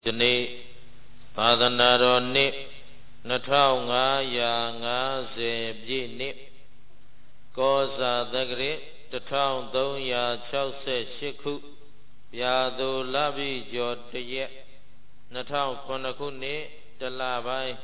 ယနေ့သာသနာတော်နှစ်2550ပြည့်နှစ်ကောဇာတက္ကရာ1368ခုဗျာဒိုလပိကျော်တရက်2009ခုနှစ်တလပိုင်း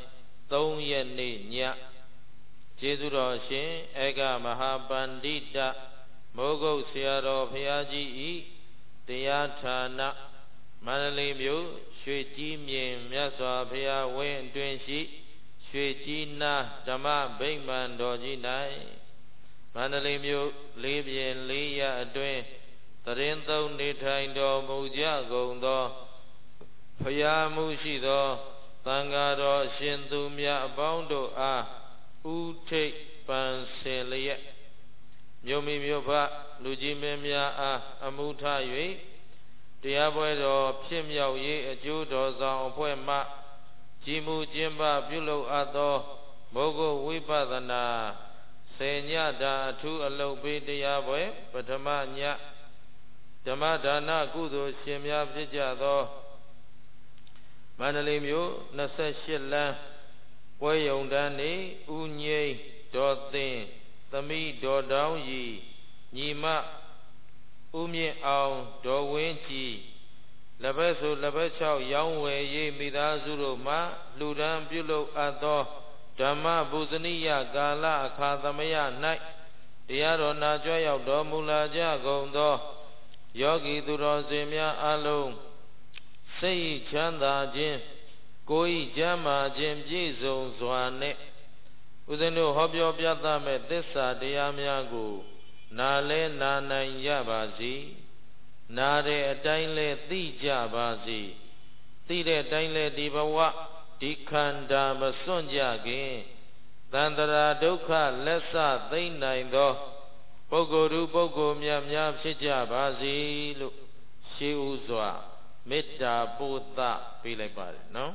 3ရက်နေ့ညကျေးဇူးတော်ရှင်ဧကမဟာပန္တိတမိုးကုတ်ဆရာတော်ဘုရားကြီးဤတရားဌာနမန္တလေးမြို့ရွှေကြီးမြင်မြတ်စွာဘုရားဝင်းအတွင်းရှိရွှေကြီးနာဓမ္မဗိမာန်တော်ကြီး၌မန္တလေးမြို့လေးပြင်လေးရအတွင်းတရင်သုံးနေထိုင်တော်မူကြကုန်သောဘုရားမှုရှိသောသံဃာတော်ရှင်သူမြတ်အပေါင်းတို့အားဥထိပ်ပန်ဆင်လျက်မြို့မိမြို့ဖလူကြီးမင်းများအားအမှုထ၍တရားပွဲတော်ဖြစ်မြောက်ရေးအကျိုးတော်ဆောင်အဖွဲ့မှကြီးမှုကျင်းပပြုလုပ်အပ်သောမိုးကုတ်ဝိပဿနာဆေညတာအထူးအလုပ်ပေးတရားပွဲပထမညဓမ္မဒါနကုသိုလ်ရှင်များဖြစ်ကြသောမန္တလေးမြို့28လမ်းပွဲယုံတန်းနေဥငိမ့်ဒေါ်သင်သမီးဒေါ်တောင်းရီညီမဦးမြင့်အောင်ဒေါ်ဝင်းကြည်လက်ဘက်ဆိုလက်ဘက်6ရောင်းဝယ်ရေးမိသားစုတို့မှလူဒန်းပြုလုပ်အပ်သောဓမ္မပူဇနိယကာလအခါသမယ၌တရားတော်နာကြွရောက်တော်မူလာကြကုန်သောယောဂီသူတော်စင်များအလုံးစိတ်ချမ်းသာခြင်းကိုယ်ဤကျမ်းမာခြင်းပြည့်စုံစွာနှင့်ဦးဇင်းတို့ဟောပြောပြသမဲ့သစ္စာတရားများကိုနာလဲနာနိုင်ကြပါစေနာတဲ့အတိုင်းလဲသိကြပါစေသိတဲ့အတိုင်းလဲဒီဘဝဒီခန္ဓာမစွန့်ကြခင်သန္တရာဒုက္ခလက်ဆသိမ့်နိုင်သောပုဂ္ဂိုလ်သူပုဂ္ဂိုလ်များများဖြစ်ကြပါစေလို့ရှေးဥစွာမေတ္တာပို့သပေးလိုက်ပါတယ်နော်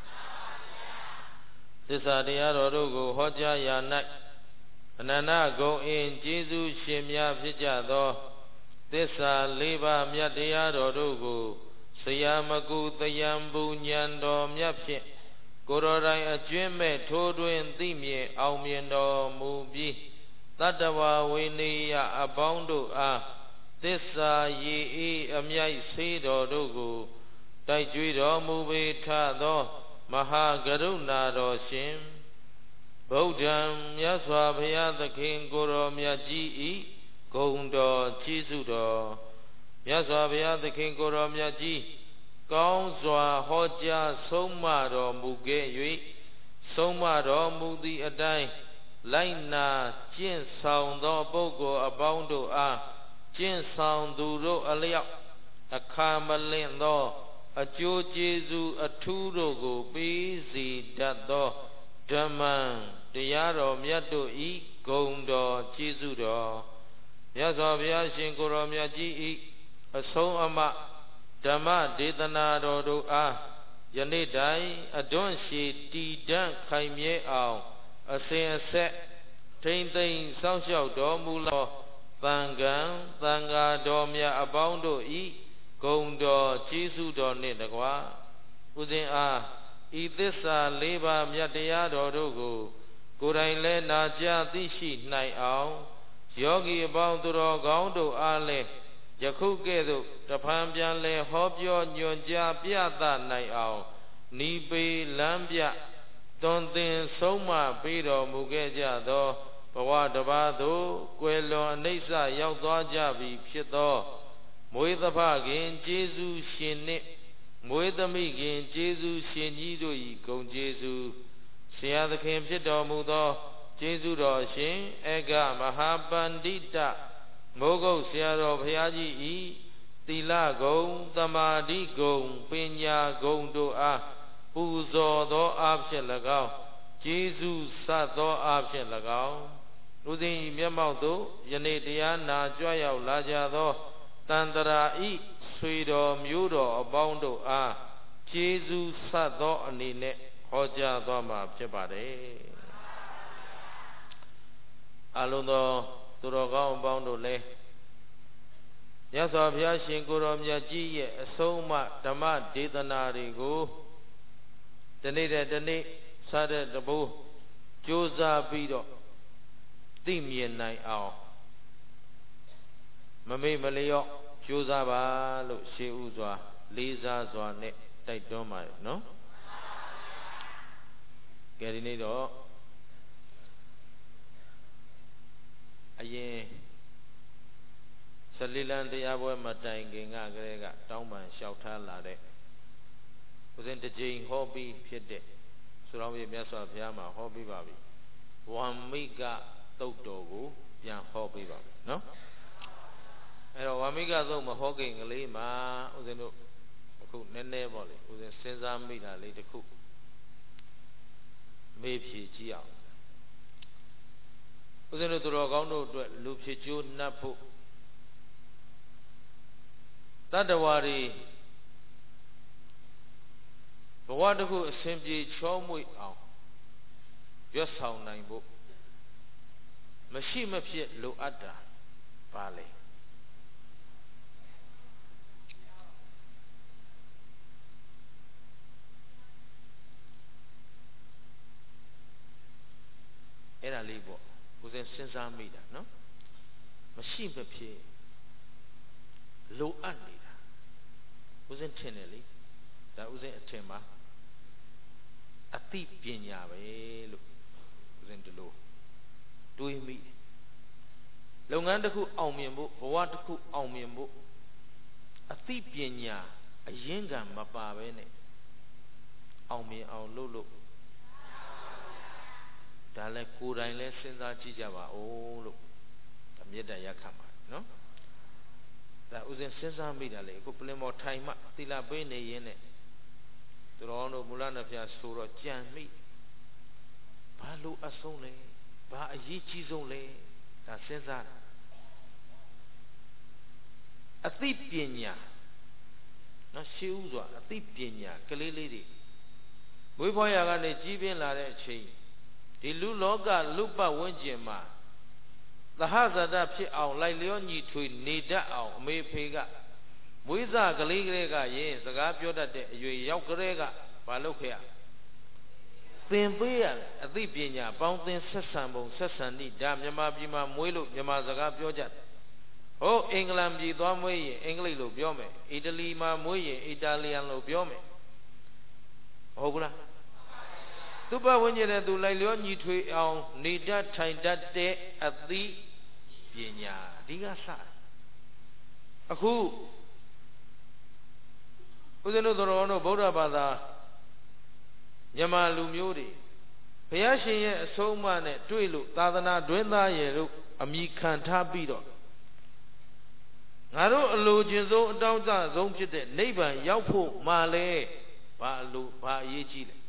သစ္စာတရားတော်တို့ကိုဟောကြားရာ၌အနန္တဂုဏ်အင်ကျေးဇူးရှင်များဖြစ်ကြသောသစ္စာ၄ပါးမြတ်တရားတော်တို့ကိုဆရာမကုတယံပူဉဏ်တော်မြတ်ဖြင့်ကိုယ်တော်တိုင်အကျွင့်မဲ့ထိုးတွင်သိမြင်အောင်မြင်တော်မူပြီးတတ္တဝဝေနေယအပေါင်းတို့အားသစ္စာရည်ဤအမြိုက်ဆေးတော်တို့ကိုတိုက်ကြွေးတော်မူပေထသောမဟာကရုဏာတော်ရှင်ဗုဒ္ဓံမြတ်စွာဘုရားသခင်ကိုယ်တော်မြတ်ကြီးဤဂုဏ်တော်ကျေးဇူးတော်မြတ်စွာဘုရားသခင်ကိုယ်တော်မြတ်ကြီးကောင်းစွာဟောကြားဆုံးမတော်မူခဲ့၍ဆုံးမတော်မူသည့်အတိုင်းလိုက်နာကျင့်ဆောင်သောပုဂ္ဂိုလ်အပေါင်းတို့အားကျင့်ဆောင်သူတို့အလျောက်အခါမလင့်သောအကျိုးကျေးဇူးအထူးတို့ကိုပေးစီတတ်သောဓမ္မတရားတော်မြတ်တို့ဤဂုဏ်တော်ကျေးဇူးတော်မြတ်စွာဘုရားရှင်ကိုယ်တော်မြတ်ကြီးဤအဆုံးအမဓမ္မဒေသနာတော်တို့အားယနေ့တိုင်အတွန်းရှိတည်တံ့ခိုင်မြဲအောင်အစဉ်အဆက်ထိမ့်သိမ်းစောင့်ရှောက်တော်မူသောသံဃာသံဃာတော်များအပေါင်းတို့ဤဂုဏ်တော်ကျေးဇူးတော်နှင့်တကွာဥစဉ်အားဤသစ္စာ၄ပါးမြတ်တရားတော်တို့ကိုကိုယ်တိုင်လဲနာကြားသိရှိနိုင်အောင်ယောဂီအပေါင်းသူတော်ကောင်းတို့အားလည်းယခုကဲ့သို့တဖန်ပြန်လဲဟောပြောညွှန်ကြားပြသနိုင်အောင်ဤပေလမ်းပြသွန်သင်ဆုံးမပေးတော်မူခဲ့ကြသောဘဝတစ်ပါးသို့ကွယ်လွန်အနိစ္စရောက်သွားကြပြီဖြစ်သောမွေးသဖခင်ကျေးဇူးရှင်နှင့်မွေးသမီးခင်ကျေးဇူးရှင်ကြီးတို့၏ဂုဏ်ကျေးဇူးဆရာသခင်ဖြစ်တော်မူသောကျေးဇူးတော်ရှင်ဧကမဟာပန္တိတမိုးကုတ်ဆရာတော်ဘုရားကြီးဤသီလဂုဏ်သမာဓိဂုဏ်ပညာဂုဏ်တို့အားပူဇော်သောအားဖြင့်၎င်းကျေးဇူးဆတ်သောအားဖြင့်၎င်းလူသည်မျက်မှောက်သို့ယနေ့တရားနာကြွရောက်လာကြသောတန်တရာဤဆွေတော်မျိုးတော်အပေါင်းတို့အားကျေးဇူးဆတ်သောအနေနဲ့ဟောကြားသွားမှာဖြစ်ပါတယ်အလုံးသောသူတော်ကောင်းအပေါင်းတို့လည်းဘုရားမြတ်စွာဘုရားရှင်ကိုယ်တော်မြတ်ကြီးရဲ့အဆုံးအမဓမ္မဒေသနာတွေကိုတနေ့တနေ့စတဲ့တဘိုးကြိုးစားပြီးတော့သိမြင်နိုင်အောင်မမေ့မလျော့ကြိုးစားပါလို့ရှေးဥစွာလေးစားစွာနဲ့တိုက်တွန်းပါတယ်နော်ကဲဒီနေ့တော့အရင်14လမ်းတရားပွဲမတိုင်ခင်ကကလေးကတောင်းပန်လျှောက်ထားလာတဲ့ဦးဇင်းတစ်ကြိမ်ဟောပြီးဖြစ်တဲ့ဆိုတော်မြတ်စွာဘုရားမှာဟောပြီးပါပြီဝါမိကသုတ်တော်ကိုပြန်ဟောပြီးပါမယ်နော်အဲ့တော့ဝါမိကသုတ်မဟောခင်ကလေးမှာဦးဇင်းတို့အခုနည်းနည်းပေါ့လေဦးဇင်းစဉ်းစားမိတာလေးတစ်ခုမေးဖြေကြည့်အောင်ဦးဇင်းတို့သူတော်ကောင်းတို့အတွက်လူဖြစ်ကျိုးနှပ်ဖို့တတ္တဝါတွေဘဝတစ်ခုအစဉ်ပြေချောမွေ့အောင်ရွတ်ဆောင်နိုင်ဖို့မရှိမဖြစ်လိုအပ်တာပါလေအဲ့ဒါလေးပေါ့ဦးဇင်းစဉ်းစားမိတာနော်မရှိမဖြစ်လိုအပ်နေတာဦးဇင်းထင်တယ်လေဒါဦးဇင်းအထင်ပါအသိပညာပဲလို့ဦးဇင်းဒီလိုတွေးမိလုပ်ငန်းတစ်ခုအောင်မြင်ဖို့ဘဝတစ်ခုအောင်မြင်ဖို့အသိပညာအရင်ကမပါပဲနဲ့အောင်မြင်အောင်လုပ်လို့ဒါလည်းကိုယ်တိုင်လည်းစဉ်းစားကြည့်ကြပါဦးလို့မေတ္တာရက်ခံပါနော်ဒါဥစဉ်စဉ်းစားမိတာလေအခုပလင်မော်ထိုင်မှသီလပေးနေရင်းနဲ့သူတော်တို့မူလနှဖျားဆိုတော့ကြံမိဘာလို့အဆုံးလဲဘာအရေးကြီးဆုံးလဲဒါစဉ်းစားတာအသိပညာနော်ရှေးဥစွာအသိပညာကလေးလေးတွေမွေးဖွားရာကနေကြီးပြင်းလာတဲ့အချိန်ဒီလူလောကလူပတ်ဝန်းကျင်မှာသဟဇာတဖြစ်အောင်လိုက်လျောညီထွေနေတတ်အောင်အမေဖေကမွေးစားကလေးကလေးကရင်စကားပြောတတ်တဲ့အရွယ်ရောက်ကလေးကမလုပ်ခဲ့ရသင်ပေးရအသိပညာပေါင်းသင်ဆက်ဆံပုံဆက်ဆံနည်းဒါမြန်မာပြည်မှာမွေးလို့မြန်မာစကားပြောကြတယ်ဟိုအင်္ဂလန်ပြည်သွားမွေးရင်အင်္ဂလိပ်လိုပြောမယ်အီတလီမှာမွေးရင်အီတာလီယန်လိုပြောမယ်ဟုတ်ဘူးလားသူ့ဘဝဉ္ဇဉ်နဲ့သူလိုက်လျောညီထွေအောင်နေတတ်ထိုင်တတ်တဲ့အသိပညာဒီကစအခုဦးဇင်းတို့တော်တို့ဗုဒ္ဓဘာသာမြန်မာလူမျိုးတွေဘုရားရှင်ရဲ့အဆုံးအမနဲ့တွေ့လို့သာသနာတွင်သားရဲ့တို့အမိခံထားပြီးတော့ငါတို့အလိုချင်ဆုံးအတောင့်တဆုံးဖြစ်တဲ့နိဗ္ဗာန်ရောက်ဖို့မှလဲဘာအရေးကြီးလဲ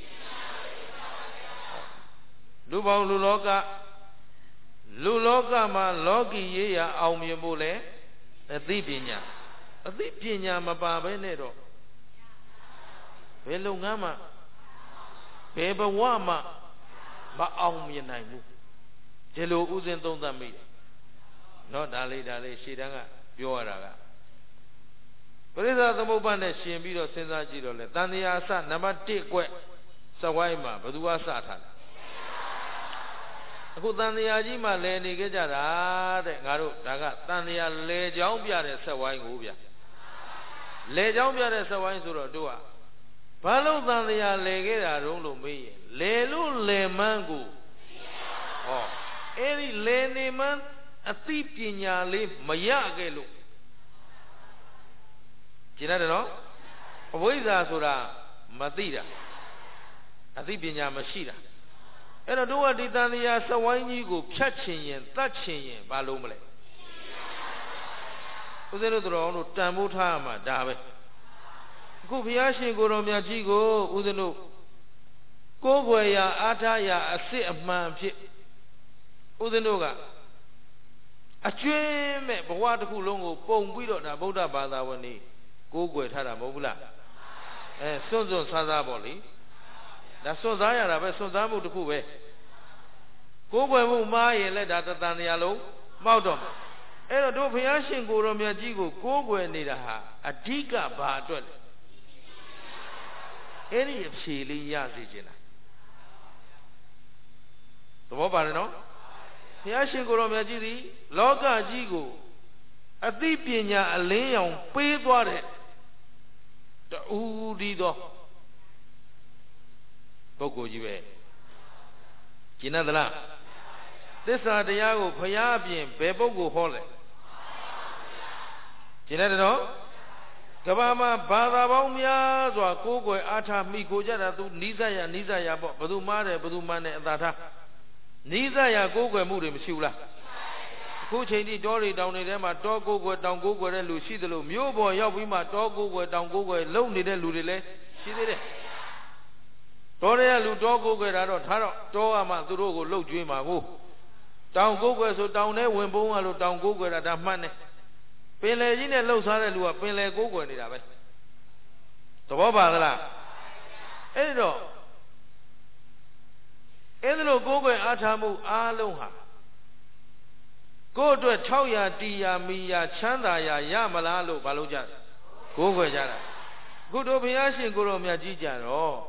လူပေါင်းလူလောကမှာလောကီရေးရာအောင်မြင်ဖို့လဲအသိပညာမပါဘဲနဲ့တော့ဘယ်လုပ်ငန်းမှဘယ်ဘဝမှမအောင်မြင်နိုင်ဘူးဒီလိုဥစဉ်သုံးသပ်မိတယ်နော်ဒါလေးရှေ့တန်းကပြောရတာကပရိသသမုပ္ပါနဲ့ရှင်ပြီးတော့စဉ်းစားကြည့်တော့လေတန်တရားအစနံပါတ်1ကွက်စဝိုင်းမှာဘယ်သူကစထားလဲအခုတန်တရားကြီးမှလဲနေကြတာတဲ့ငါတို့ဒါကတန်တရားလဲချောင်းပြတဲ့ဆက်ဝိုင်းကိုဗျလဲချောင်းပြတဲ့ဆက်ဝိုင်းဆိုတော့တို့ကဘာလို့တန်တရားလဲခဲ့တာတုံးလို့မေးရင်လဲလို့လဲမှန်းကိုဟောအဲ့ဒီလဲနေမှန်းအသိပညာလေးမရခဲ့လို့ကျင်ရတယ်နော်အဝိဇ္ဇာဆိုတာမသိတာအသိပညာမရှိတာအဲ့တော့တို့ကဒီတန်တရားစဝိုင်းကြီးကိုဖြတ်ချင်ရင်တတ်ချင်ရင်ဘာလို့မလဲဦးဇင်းတို့တော်တို့တန်ဖိုးထားရမှာဒါပဲအခုဘုရားရှင်ကိုယ်တော်မြတ်ကြီးကိုဦးဇင်းတို့ကိုးကွယ်ရာအားထားရာအစစ်အမှန်ဖြစ်ဦးဇင်းတို့ကအကျွင်းမဲ့ဘဝတစ်ခုလုံးကိုပုံပြီးတော့ဒါဗုဒ္ဓဘာသာဝင်နေကိုးကွယ်ထားတာမဟုတ်ဘူးလားစွန့်ဆန်းစားပေါ့လေဒါစွန့်စားရတာပဲစွန့်စားမှုတစ်ခုပဲကိုးကွယ်မှုမှားရင်လည်းဒါတန်တရားလုံးမောက်တော့မှာ do Piashin Goromia Jigo, Gogo and Nida, a Diga Badwell. Any of Shili Yazijina. The Bobarino? Piashin Goromia Jiri, Loga Jigo, a Dipina, a Leon, paid water. The Udido Gogo Jive. Jinadala. This are the Yago, Payabian, Bebogo Hole. Jinadano? Gabama, Badabomia, Gogo, Ata, Miko Jada, Nizaya, Badumare, Badumane, Data. Nizaya, Gogo, Murim, Shula. Kuchini Dory down in them, a dog go down Gogo and Lucy the Lu, Mubo, Yabima, dog go down Gogo, lonely then Ludile. She did it. Doria Ludogo, Taro, Toama, Durogo, Low Jima, go. Down Gogo, so down there, when Boa, down Gogo at that money. Pele in a low side, Lua, Pele Gogo in it. The Boba, Edo Gogo Atamu, Aloha. Go to a Chauya, Dia, Mia, Chandaya, Yamalalo, Baluja. Gogo Jara. Good Obiashi, Goromia Jija,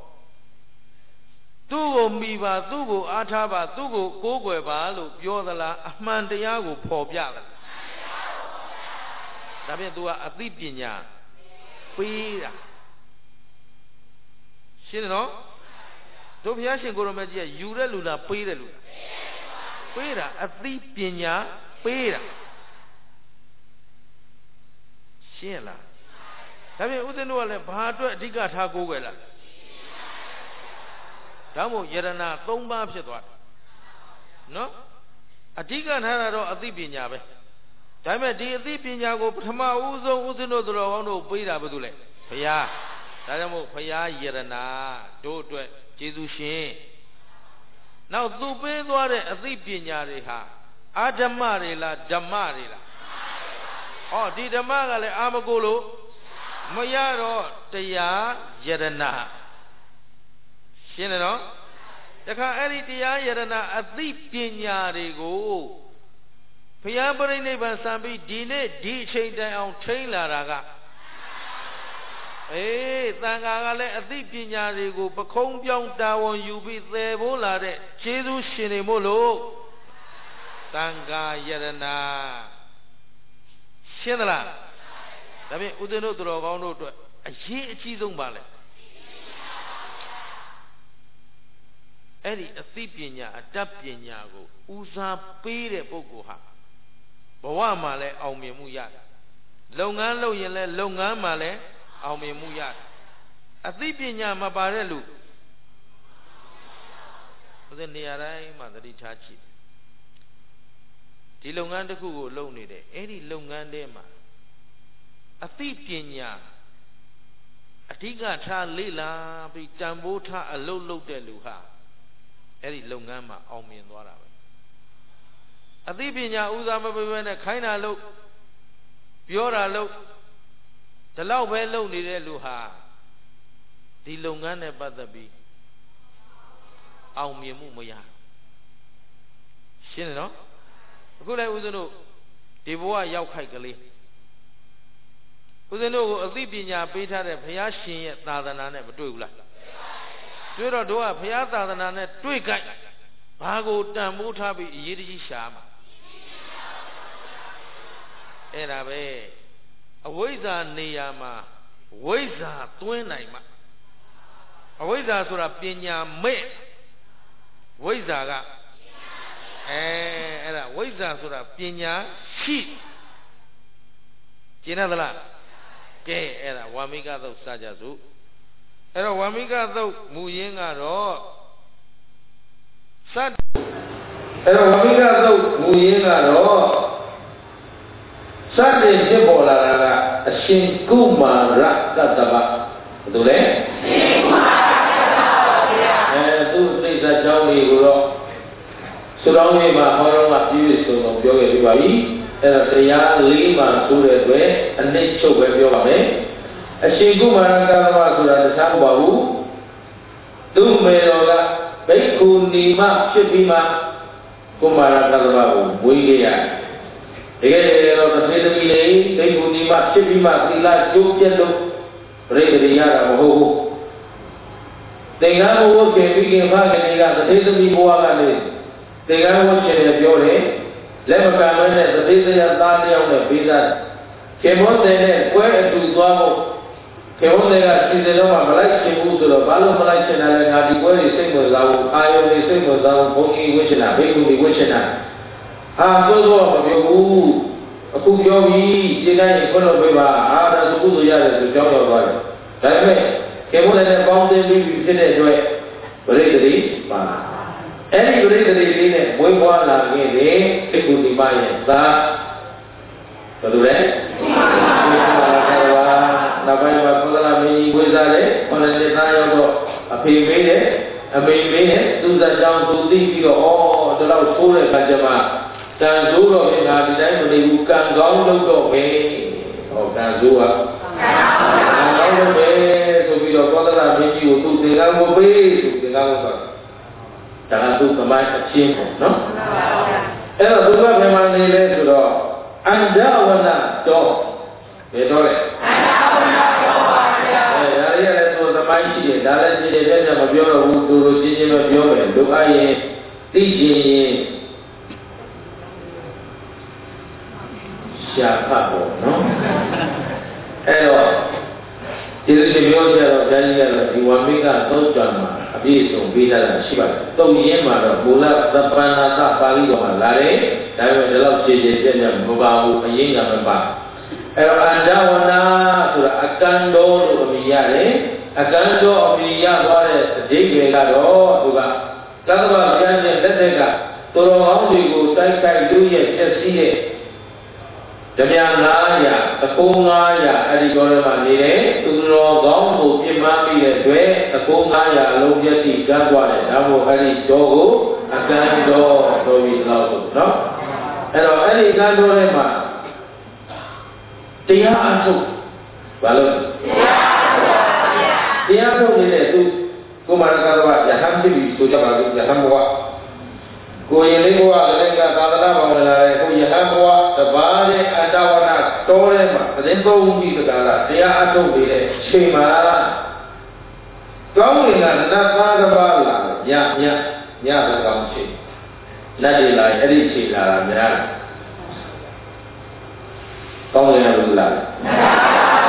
Tugo Miba, Tugo Ataba, Tugo Gogo Balu, Yodala, Amandiago, Pobiala. Tabedua Adipina, Pira. Shino? Tobiashi Goromagia, Ureluna, Pira. Pira, Adipina, Pira. Shela. Tabi Udenu, Badu, Diga Tagoela. Tamu Yerana, Tomba Pidwa. No? A Diga Harado, Adipina. Time di Adipina go Pama Uzo, Udeno, the Rono, Pira Badule. Paya, Tadamu, Paya, Yerana, do it, Jesus. Now, do pay the Adipina, Adamarila, Damarila. Oh, did the Magale Amagolo, Mayaro, Taya, Yerana. Shinano? The Karitia Yerana, Adipina, go. Payabari neighbor Sambi, Dine, D. Chain down, Taylor Raga. Eh, Tangale, Adipina, go, Pacom Young Down, you be there, Volare, Jesus Shinimolo. Tanga Yerana. Shinala. I mean, Udeno to Rogono to a Chizum Ballet. Eddie, a Thipina, a Tapinago, Usa Pere Bogoha. Bawamale, Aumimuya. Longan Loyale, Longan Male, Aumimuya. A Thipina Mabarelu. The Niarai, Madri Chachi. The Longan Kugo lonely day, Eddie Longan Dema. A Thipina. A Tiga Cha Lila, be Tambota, a low deluha. Eddie Longama, Aumi and Wara. A Thipina Uzama, a kinda look, Piora look, the low well needed Luha, the Longana Badabi, Aumi Mumaya. Shinano? Good I was no, the boy Yaukakali. Uzeno, a Thipina, Beta, Payashin, Nadana, never do. Dura doa Piata than a twig. Pago Tamutabi Yidi Shama. Erabe. A Weza Niyama. Weza Twinaima. A Weza Sura Pina Me. Wezaga. Era Weza Sura Pina Sheep. Jinadala. Gay era Wamiga of Sajazu. Era Wamiga though Muyinga ro Sad Era Wamiga though Muyinga ro Sunday Jibola a Shin Kuma Rakataba Dule and two things that Johnny Guro surrounding my horror views of Yoga and a Saya Lima Sure and Nature where you are. A Shingu Maranga Sura Sambahu, Dumeroga, Beku Nima, Shipima, Kumarakababu, Wigia. Again, the Trinity, they would be much Shipima, Sila, Jukian, Radiana, Moho. They now work and begin finding the Trinity Boagani. They now watch in your head. Lemon as the Trinity and Tani on the Pizza. Came on there, where to Guamo. Came on there, she's a number like she moved to the Balo Malaysian and had the way sing was out. I only sing was out, Poki wishing a big wishing a. Ah, so of you. A cook your wee, you know, in front of Viva, that's a good yard to jump your body. That way, came on and found them, we did it away. But it is, any reason in it, we want to get it could be mine. That, so do that. Navai Pulami, Wizard, on the time of a pay made it, a main made do that down to the or the loud school at Pajama. Tanzuro in our design, they can go away or Tanzua. So we are going to make you to the Gamma Bay to the Gamma. Tanzu combine a chin, no? Ella do not have any less to all. And Dawana dog. They told it. That was a mighty, that is the event of your who do the of your look I teaching. Shapapo, no? Hello. This is the music of Daniel. You want me to go to Abiso, Vida, Shiva. So, Yema, Mula, Sapana, Pali, or Lare, I will love J. Mobile, a Yinga Mamba. Andawana to Akando of Miyare, Akando of Miyaware, J. Gado, Tava, Yan, Letega, Toro, Only, Tai, do ye, just see it. Jamia, the Pungaya, Adigorama Nire, Turo, Gombo, Pimami, the Pungaya, Lobiati, Gagwa, Damo, Adi, Dogo, Akando, Dovi, Laudo, no? And any Gandorema, Tia Ansu, Balon. Tia Ansu is a Kumarakawa, Yahambi, Sujama, Yahamwa. Goyeliwa, Lenga, Dala, Goyahamwa, the Bade, and Dawana, Torema, then go to the Dala, they are to be a Shima. Going at that Bala, Ya, the Gamchi. Nadi like Edici, Lara, Going at Lula.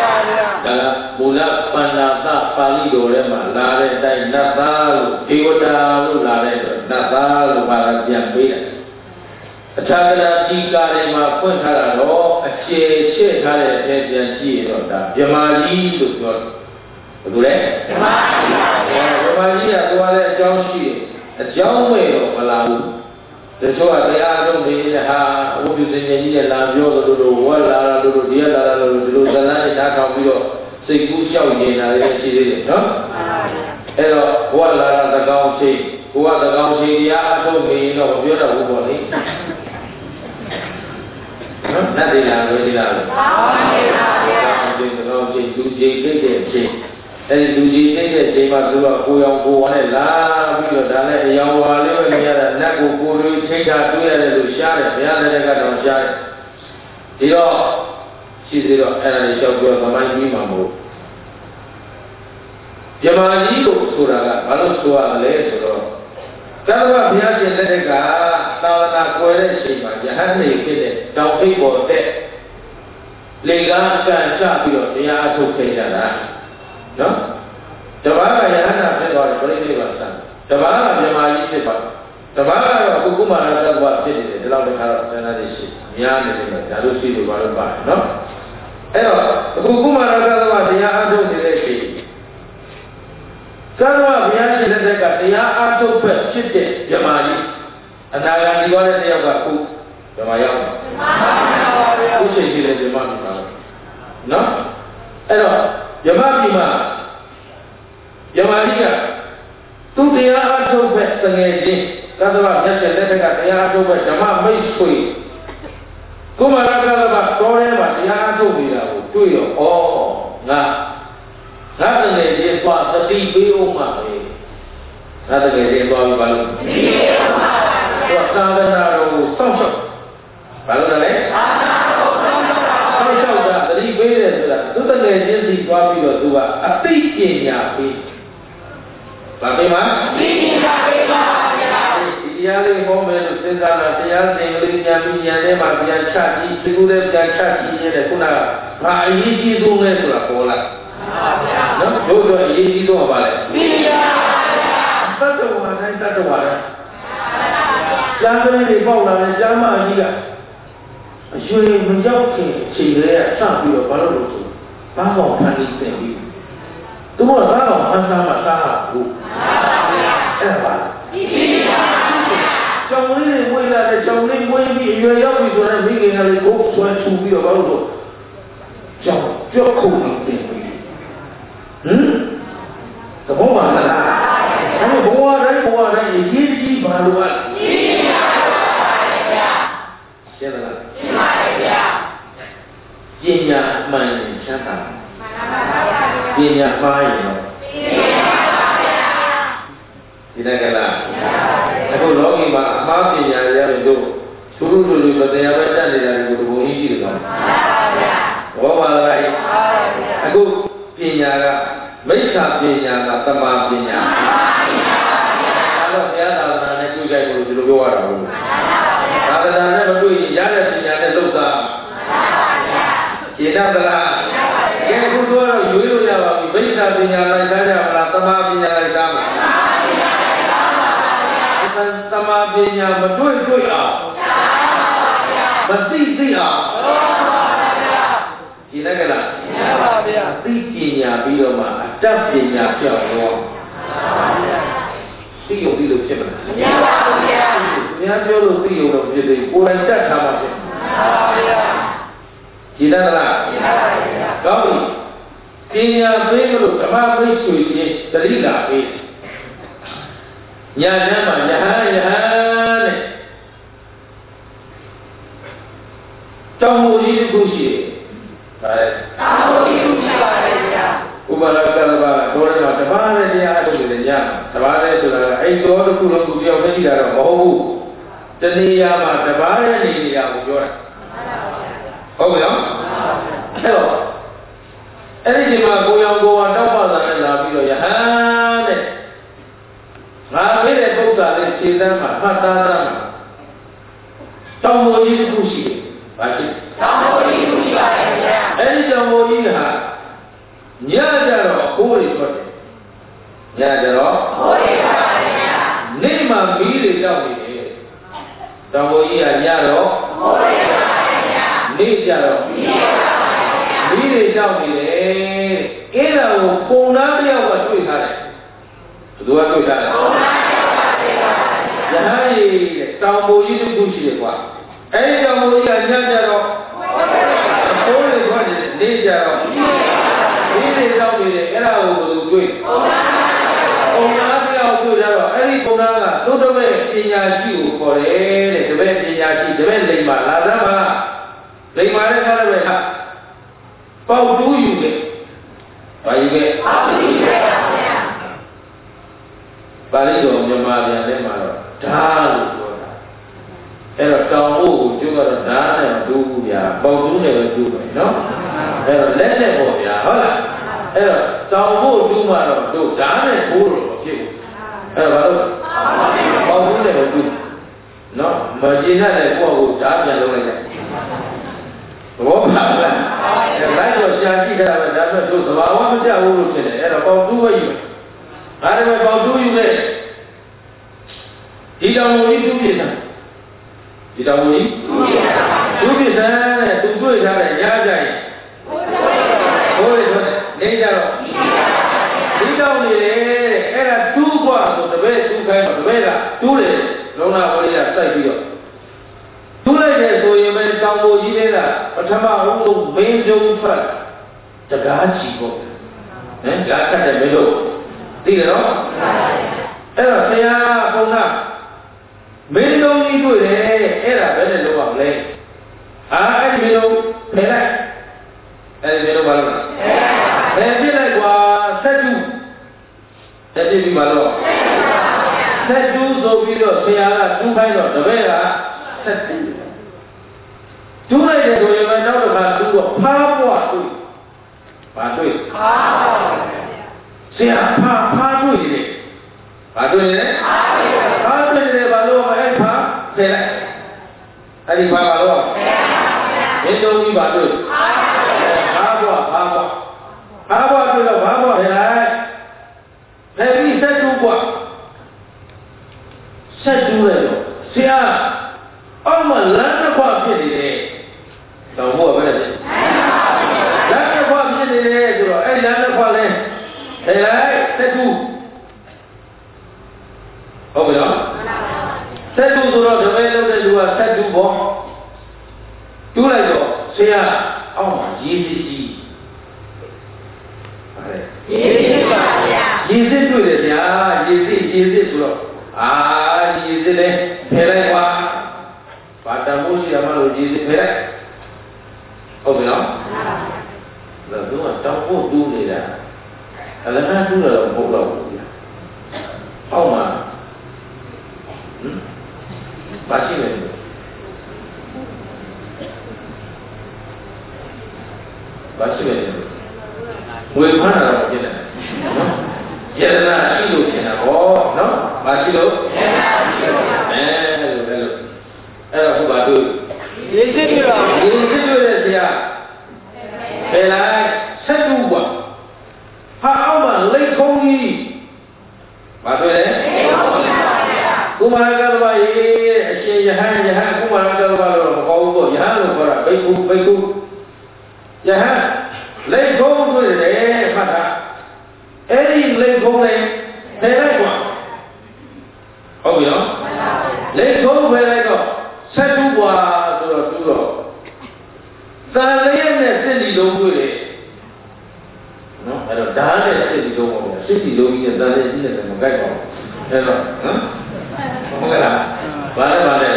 Mula Panata, Palido, Lare, Natal, Pivota, Lare, Natal, Baradian Beda. A Tagada, Tika, Puntaro, a Che, Tare, and G, Yamali, to God. Do that? Yamali, a John She, a John Way of Palau. The show at the Adam, the what is in the Lavio, the Walla, the Diala, the Lana, say good show again, I see it, no? Hello, Walla, the Gauchi, who are the Gauchi, the Adam, you know, beautiful body. Nothing, and do you think that they must do a Kuyang and La, we are done at Yawa, near the Naku Kuru, take her to the Luciana, the other got on Shire. Zero, she's zero, and I shall go to my Mimo. Yamadi, Sura, Alusua, Lesoro. Tava Piachi Lega, Tavana Koreshi, Yahani, Kid, don't people dead. Lega can chop you, the Yato Kajana. No? Tabara Yana said, or Brady was son. Tabara Yamali said, Tabara Kukuma was sitting, the love of Hanadishi, Yan, Narusi, the Baraba, no? Hello, Kukuma was the Yahado Dileshi. Sarva Yashi Lega, the Yahato Pet, Chit, Yamali, and I got it there about Cook, Yamayam. Who says he is the money? No? Hello. Yamabima, Yamaliga, two the Arto West again, that's about just a letter at the Arto West, Yama May Squee. Kumaraka, Torema, the Arto Villa, to you, oh, now. Nothing is what the people money. Nothing is what we value. What's not a social? Value, သွားပြီးတော့သူကအသိပညာပေးဗာပေးမှာသိပညာပေးပါဗျာဒီတရားလေးဟောမယ်လို့စဉ်းစားတာတရားစဉ်လေးပြန်ပြီးဉာဏ်ထဲမှာပြန်ချကြည့်ဒီကုတဲ့ပြန်ချကြည့်နေတဲ့ခုနကဘာအရေးကြီးဆုံးလဲဆိုတာပေါ်လာနော်တို့တော့အရေးကြီးဆုံးပါလေသိပညာသတ္တဝါတိုင်းသတ္တဝါတိုင်းကျမ်းစာတွေပေါက်လာတဲ့ကျမ်းမာကြီးကအရွှေမရောက်ခင်အချိန်လေးကစပြီးတော့ဘာလို့လို့ဆိုဘာကောင်ဖန်ပြီးသင်ပြီးသူကဘာကောင်ဖန်စားမှစားဟာဘူးအဲ့ဒါပါဒီကျောင်းလေးဝေးလာတဲ့ကျောင်းလေးဝေးပြီးအရွယ်ရောက်ပြီဆိုတော့မိခင်ကလေးကိုဆွဲထူပြီးတော့ဘာလို့လို့ကျောင်းကြောက်ခုန်နေတယ်ဟင်သဘောပါလားအဲ့ဒီဘဝတိုင်းအရေးကြီးပါလို့อ่ะရှင်းလားရှင်းပါရဲ့ဗျာပညာမှန်ရင်ချမ်းသာပညာမှားရင်တော့ဒီနေ့ကလားအခုလောကီမှာအမှားပညာရရင်တို့သူတို့လူမတရားပဲတတ်နေတာကိုဘုံကြီးကြည့်တယ်ကောဘောပါလားအခုပညာကမိစ္ဆာပညာကတမာပညာအဲ့တော့ဘုရားသာသနာနဲ့တွေ့ကြိုက်လို့ဒီလိုပြောရတာဘူးသာသနာနဲ့မတွေ့ရင်ရတဲ့ပညာနဲ့လုပ်တာရှင်းတော့လားကဲခုတော့ရွေးလို့ရပါပြီမိစ္ဆာပညာလိုက်သားကြမလားတမာပညာလိုက်သားမလားတမာပညာမတွေ့အောင်မသိအောင်ရှင်းတယ်ကလားရှင်းပါဗျာသိပညာပြီးတော့မှအတတ်ပညာပြောင်းတော့သိရုံပြီးလို့ဖြစ်မလားမရပါဘူးဗျာဘုရားပြောလို့သိရုံတော့ဖြစ်သေးကိုယ်တိုင်တတ်ထားမှဖြစ်မှန်ပါဗျာရှင်းတယ်လားရှင်းပါဗျာကောင်းပြီပညာပေးလို့ဓမ္မပိတ်ဆွေခြင်းတတိလာပေးညာချမ်းမှာယဟန်တဲ့တောင်းဖို့ကြီးတစ်ခုရှိတယ်ဒါလည်းတောင်းဖို့ကြီးရှိပါတယ်ဗျာဥပလာကလဘာတော်ရမှာတပါးနဲ့တရားထုတ်နေကြတပါးနဲ့ဆိုတာအဲ့တော်တစ်ခုလုံးကိုပြောင်းသိတာတော့မဟုတ်ဘူးတဏှာမှာတပါးနဲ့နေနေတာကိုပြောတာဟုတ်ပြီနော်အဲ့တော့အဲ့ဒီချိန်မှာကိုရောင်ကိုဝါတောက်ပါတာနဲ့လာပြီးတော့ယဟန်တဲ့ငါမေးတဲ့ပုဂ္ဂိုလ်ရဲ့ခြေတန်းမှာဖတ်သားတာမှာတောင်းဖို့ကြီးတစ်ခုရှိတယ်။ဘာရှိတောင်းဖို့ကြီးတစ်ခုရှိပါတယ်ဗျာ။အဲ့ဒီတောင်းဖို့ကြီးကညကြတော့ခိုးတွေထွက်တယ်။ညကြတော့ခိုးတွေထွက်ပါတယ်ဗျာ။နေ့မှမီးတွေတောက်နေတယ်။တောင်းဖို့ကြီးကညတော့ခိုးတွေထွက်ပါတယ်ဗျာ။နေ့ကြတော့မီးတွေတောက်နေတယ်။အဲ့ဒါကိုပုံသားတစ်ယောက်ကတွေ့ထားတယ်။ဘယ်သူကတွေ့ထားလဲ။ပုံသားတစ်ယောက်ကတွေ့ထားတယ်။ယဟန်ကြီးတဲ့တောင်းဖို့ကြီးတစ်ခုရှိတယ်ကွာ။အဲ့ဒီတောင်ပေါ်ကြီးကညကြတော့ခိုးတွေထွက်နေကြတော့ဒီတွေတောက်နေတယ်အဲ့ဒါကိုဘယ်လိုတွေ့ပုံနာတရားကိုတွေ့ကြတော့အဲ့ဒီပုံနာကသုတ္တမေပညာရှိကိုခေါ်တယ်တဲ့တပည့်ပညာရှိတပည့်လိမ္မာလာသမားလိမ္မာတဲ့ခါလည်းဟာပေါက်တူးယူတယ်ဘာယူခဲ့ပေါက်တူးယူတယ်ပါဠိတော်မြန်မာပြန်ထဲမှာတော့ဓာလို့ပြောတာအဲ့တော့တောင်ဖို့ကိုကျွတ်ကတော့ဓာနဲ့မတူဘူးဗျာပေါက်တူးနဲ့ပဲတူပဲနော်အဲ့တော့လက်နဲ့ပေါ့ဗျာဟုတ်လားအဲ့တော့တောင်ဖို့တူးမှတော့တို့ဓာနဲ့ထိုးတော့မဖြစ်ဘူးအဲ့တော့ဘာလို့ပေါက်တူးနဲ့ပဲတူနော်မကျေနပ်တဲ့ကိုယ့်ကိုဓာပြန်လုပ်လိုက်တယ်ဘောပါလားလိုက်တော့ရှာကြည့်ကြတာပဲဒါပေမဲ့တို့သဘာဝမကျဘူးလို့ဖြစ်တယ်အဲ့တော့ပေါက်တူးပဲယူဒါပေမဲ့ပေါက်တူးယူခဲ့ဒီတောင်ကိုတူးပြတာဒီတော်မူကြီးသူပြစမ်းတဲ့သူတွေ့ထားတဲ့ရကြရင်ဘိုးတွေနေကြတော့ဒီတောင်နေလေအဲ့ဒါတူးกว่าဆိုတပည့်တူးခိုင်းတော့တပည့်ကတူးတယ်လုံးနာဝိရိယစိုက်ပြီးတော့တူးလိုက်တယ်ဆိုရင်ပဲတောင်ပေါ်ကြီးတွေကပထမဦးဆုံးမင်းကျုံထွက်တကားချီပေါ့ဟမ်ဒါခတ်တယ်မင်းတို့သိကြတော့အဲ့တော့ဆရာပုံကမင်းလုံးကြီးတွေ့တယ်အဲ့ဒါဘယ်နဲ့လုပ်အောင်လဲအဲ့ဒီမင်းလုံးဖယ်လိုက်အဲ့ဒီမင်းလုံးဘာလုပ်လဲဖယ်ပြလိုက်ကွာဆက်ကျူဆက်ကျူပြီးပါတော့ဆက်ကျူဆိုပြီးတော့ဆရာကတူးခိုင်းတော့တပည့်ကဆက်ကျူတူးလိုက်တယ်ဆိုရင်နောက်တစ်ခါတူးတော့ဖားပွားတူးဘာတွေ့ဆရာဖားတွေ့နေတယ်ဘာတွေ့နေလဲဖားတွေ့နေတယ်ဘာလို့အဲ့ဖားဖယ်လိုက်အဲ့ဒီဖားဘာလို့မင်းတို့ကြီးဘာတွေ့ဖားဘွားတွေ့တော့ဖားဘွားဖယ်လိုက်ဖယ်ပြီးဆက်တူဘွားဆက်တူလိုက်တော့ဆရာအောက်မှာလမ်းတစ်ခွဖြစ်နေတယ်တော့ဘွားပဲလေလမ်းတစ်ခွဖြစ်နေတယ်ဆိုတော့အဲ့လမ်းတစ်ခွလဲဖယ်လိုက်ဆက်တူဟုတ်ပြီနော်ဆက်တူဆိုတော့ဒီမဲ့လုပ်တဲ့လူကဆက်တူပေါ့တူးလိုက်တော့ဆရာအောက်မှာရေးစစ်ကြီးဗါလဲရေးစစ်ပါဗျာရေးစစ်တွေ့တယ်ဗျာရေးစစ်ဆိုတော့ရေးစစ်လဲဖယ်လိုက်ပါဘာတမိုးရှိရမလို့ရေးစစ်ဖယ်လိုက်ဟုတ်ပြီနော်ဒါတော့တောင်းဖို့တူးနေတာအလကားတူးတော့မဟုတ်တော့ဘူးဗျာအောက်မှာဘာရှိလဲဘာရှိလဲဝေဖန်တာတော့ဖြစ်တယ်နော်ယတနာရှိလို့ဖြစ်တာပေါ့နော်ဘာရှိလို့ယတနာရှိလို့အဲ့တော့ခုဘာတို့ရေးစစ်တွေ့တဲ့ဆရာဖယ်လိုက်ဆက်တူပါဟာအောက်မှာလိတ်ခုံးကြီးဘာတွေ့လဲကုမာရကတ္တဝရေအရှင်ယဟန်ကုမာရကတ္တဝလို့မကောင်းဘူးပေါ့ယဟန်လို့ခေါ်တာဘိက္ခုယဟန်လိတ်ခုံးတွေ့တယ်ဖတ်တာအဲ့ဒီလိတ်ခုံးလေးဖယ်လိုက်ကွာဟုတ်ပြီနော်လိတ်ခုံးဖယ်လိုက်တော့ဆက်တူပွားဆိုတော့တူတော့သံလျက်နဲ့စစ်တီလုံးတွေ့တယ်နော်အဲ့တော့ဓာတ်နဲ့စစ်တီလုံးပေါ့ဗျာစစ်တီလုံးကြီးနဲ့သံလျက်ကြီးနဲ့မကိုက်ပါဘူးအဲ့တော့နော်ဟုတ်ကဲ့လားဘာလဲအား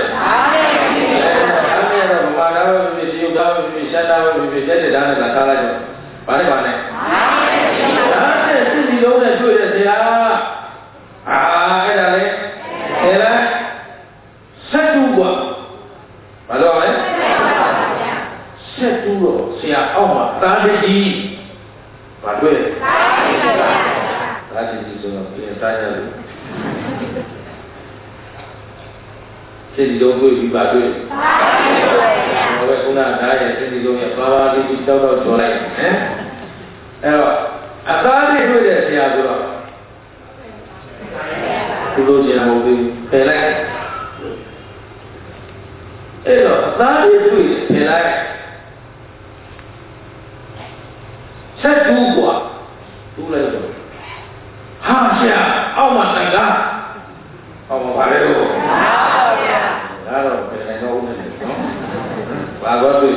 နဲ့တော့ဘာသာပဲဖြစ်ဖြစ်ရုပ်သားပဲဖြစ်ဖြစ်ရှင်းသားပဲဖြစ်ဖြစ်တဲ့ဓာတ်နဲ့လာထားလိုက်တော့ဘာလဲဓာတ်နဲ့စစ်တီလုံးနဲ့တွေ့တဲ့ဆရာအဲ့ဒါလေဆရာဆက်တူကွာဘာလို့လဲဆက်တူတော့ဆရာအောက်မှာတားတကြီးဘာတွေ့လဲတားတကြီးဆိုတော့ပြန်စားရတယ်စစ်တီလုံးတွေ့ပြီးပါတွေ့ဟောပဲခုနကဓာတ်ရဲ့စစ်တီလုံးရဲ့ပါပါလေးပြီးတောက်ကျော်လိုက်ဟမ်အဲ့တော့အသားလေးတွေ့တဲ့ဆရာဆိုတော့ဒီလိုဆရာမဟုတ်ဘူးဖယ်လိုက်အဲ့တော့အသားလေးတွေ့ဖယ်လိုက်ဆက်တူကွာတူလိုက်တော့ဟာဆရာအောက်မှာတန်ကားအောက်မှာပါလေတော့ဒါတော့ဖယ်နိုင်တော့ဦးနေတယ်နော်ဘာတော့တွေ့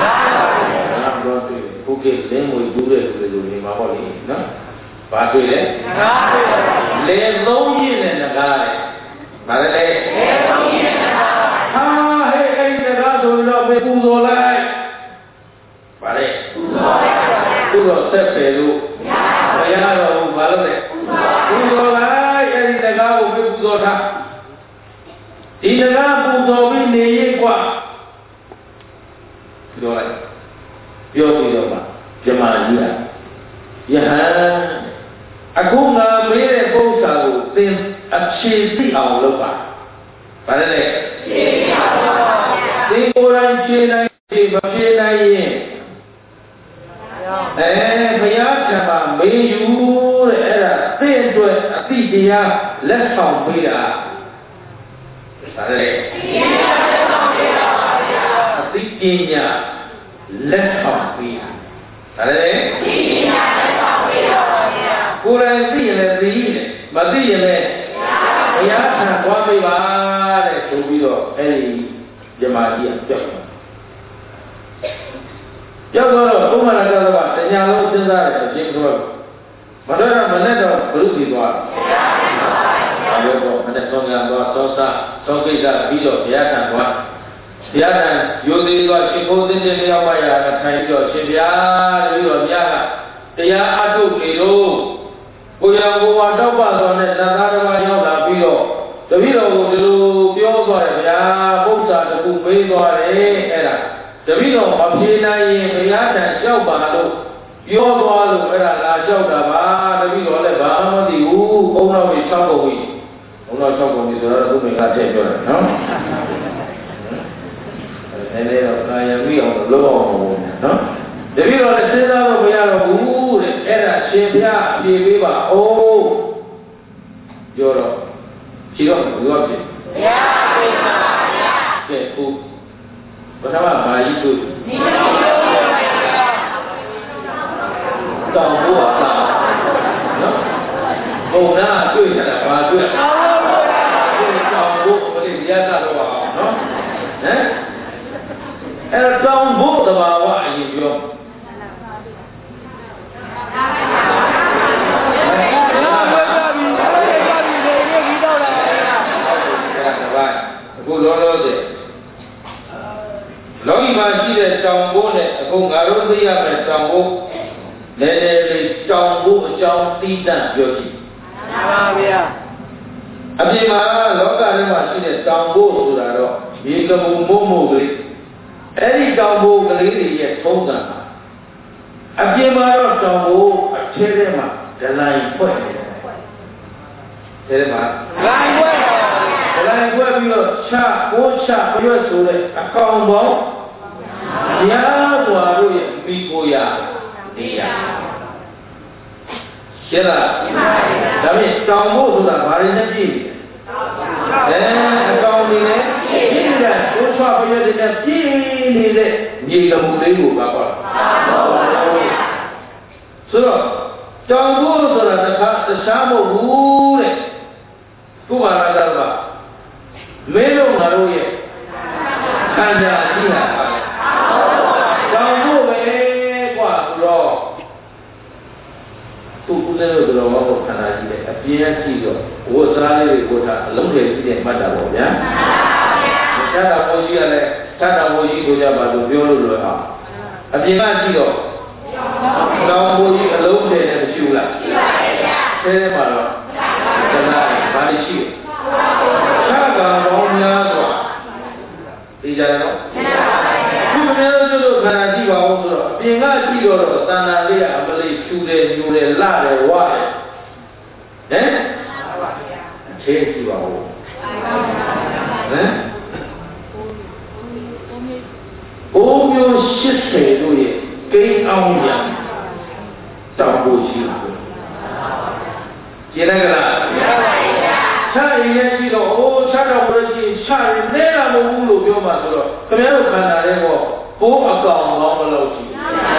ခုကိလင်းငွေတူးတဲ့လူတွေနေမှာပေါ့လေနော်ဘာတွေ့လဲလေသုံးရင်းနဲ့ငကားတယ်ဘာလဲလေသုံးရင်းနဲ့ငကားဟာဟဲ့အဲ့ဒီငကားဆိုတော့ပဲပူဇော်လိုက်ဘာလဲပူဇော်လိုက်ပူဇော်ဆက်တယ်လို့မရတော့ဘူးဘာလို့လဲပူဇော်လိုက်အဲ့ဒီငကားကိုပဲပူဇော်ထားဒီငကားပူဇော်ပြီးနေရင်กว่าပြောလိုက်ပြောပြီးတော့မှဇမာကြီးကယဟန်အခုငါမေးတဲ့ပု္ပ္ပာကိုသင်အခြေသိအောင်လုပ်ပါဘာလဲလဲခြေသိအောင်လုပ်ပါသင်ကိုယ်တိုင်ခြေနိုင်ခြေမခြေနိုင်ရင်ဘုရားကံမှာမေးယူတဲ့အဲ့ဒါသင်အတွက်အတိတရားလက်ဆောင်ပေးတာဘာလဲအတိပညာလက်ဆောင်ပေးတာဒါလည်းသိညာလက်ဆောင်ပေးတော့ပါဗျာကိုယ်တိုင်သိရင်လည်းသိတယ်မသိရင်လည်းဘုရားထံသွားပေးပါတဲ့ဆိုပြီးတော့အဲ့ဒီဇမားကြီးကပြောက်တော့ဘုမနာကတော့တညာလုံးစဉ်းစားတယ်အချင်းတော့မတော်တော့မနဲ့တော့ဘုရုစီသွားတယ်ဘုရားတော့မနဲ့ဆုံးကသွားသောစာသောကိစ္စပြီးတော့ဘုရားထံသွားဘုရားထံယုံသေးသောရှင်ဘုရားရှင်လျောက်ပါရာထိုင်ပြီးတော့ရှင်ဘုရားပြီးတော့မြတ်ကတရားအထုတ်နေလို့ကိုယ်ရောကိုယ်ဝါတောက်ပါတော်နဲ့သံဃာတော်ရောက်လာပြီးတော့တပည့်တော်ကိုဒီလိုပြောသွားတယ်ဗျာပု္ပ္ပာတခုမေးသွားတယ်အဲ့ဒါတပည့်တော်မဖြေနိုင်ရင်ဘုရားထံလျှောက်ပါလို့ပြောသွားလို့အဲ့ဒါလာလျှောက်တာပါတပည့်တော်လည်းဘာမှမသိဘူးဘုံတော်ကြီး6ပုံကြီးဘုံတော်6ပုံကြီးဆိုတော့ဘုမေကထည့်ပြောတယ်နော်နည်းနည်းတော့ကာယမိအောင်လုပ်အောင်နော်တပည့်တော်လည်းစဉ်းစားလို့မရတော့ဘူးတဲ့အဲ့ဒါရှင်ဘုရားအပြေပေးပါအိုးပြောတော့ဖြေတော့ဘယ်လိုဖြစ်ဘုရားပြေပါဗျာကဲဟုတ်ဘယ်တော့မှမာကြီးတို့တောင်းဖို့อ่ะနော်ဘုံနာတွေ့ကြတာဘာတွေ့တောင်းဖို့ဘယ်လိုရတာတော့နော်ဟမ်အဲ့တောင်းဖို့တဘာဝအရင်ပြောအခုလောလောဆယ်လောကီမှာရှိတဲ့တောင်းဖို့နဲ့အခုငါတို့သိရမယ်တောင်းဖို့နည်းနည်းလေးတောင်းဖို့အကြောင်းသိတတ်ပြောကြည့်မှန်ပါဗျာအပြင်မှာလောကထဲမှာရှိတဲ့တောင်းဖို့ဆိုတာတော့ဒီကမုံမို့ကလေးအဲ့ဒီတောင်းဖို့ကလေးတွေရဲ့ထုံးစံအပြင်မှာတော့တောင်းဖို့အထဲထဲမှာဒလိုင်းဖွဲ့နေတယ်ထဲထဲမှာဒလိုင်းဖွဲ့ပြီးတော့ချကိုချပြည့်ဆိုတဲ့အကောင်ပေါင်းရားစွာတို့ရဲ့မိကိုရာနေရရှင်းလားရှင်းပါပြီဒါဖြင့်တောင်းဖို့ဆိုတာဘာတွေနဲ့ပြည့်အကောင်နေနဲ့ပြည့်တဲ့ကိုချပြည့်တဲ့ပြည့်နေတဲ့မြေကမှုလေးကိုပါပါဆိုတော့တောင်းဖို့ဆိုတာတခြားမဟုတ်ဘူးတဲ့ကုမာရတ္တကမင်းတို့ငါတို့ရဲ့ခန္ဓာရှိတာပါတောင်းဖို့ပဲกว่าဆိုတော့သူကုသလို့တော်ဘာကိုခန္ဓာရှိတယ်အပြင်းရှိတော့ဝတ်စားလေးတွေကိုထားအလုံးတွေရှိတဲ့မှတ်တာပေါ့ဗျာတတ်တာပေါ်ကြီးကလည်းတတ်တာပေါ်ကြီးကိုကြပါလို့ပြောလို့လွယ်အောင်အပြင်းကရှိတော့တောင်းဖို့ကြီးအလုံးတွေနဲ့မရှိဘူးလားရှိပါရဲ့ဗျာဆဲထဲမှာတော့ခန္ဓာဘာလို့ရှိလဲခြားကံပေါင်းများစွာသိကြတယ်နော်ခုမင်းတို့တို့ခန္ဓာကြည့်ပါဦးဆိုတော့အပြင်ကကြည့်တော့သဏ္ဍာန်လေးကအမလေးဖြူတယ်ညူတယ်လှတယ်ဝါတယ်ဟမ်အခြေကြည့်ပါဦးဟမ်အိုးမျိုး80တို့ရဲ့ကိန်းအောင်ရတောင်းဖို့ရှိတယ်ကြည့်လိုက်ကြလားချာရင်လည်းရှိတော့အိုးချတော့ဘယ်လိုရှိချရင်နဲတာမဟုတ်ဘူးလို့ပြောမှဆိုတော့ခင်ဗျားတို့ခန္ဓာလေးပေါ့ဘိုးအကောင်ကောင်းမလို့ရှိ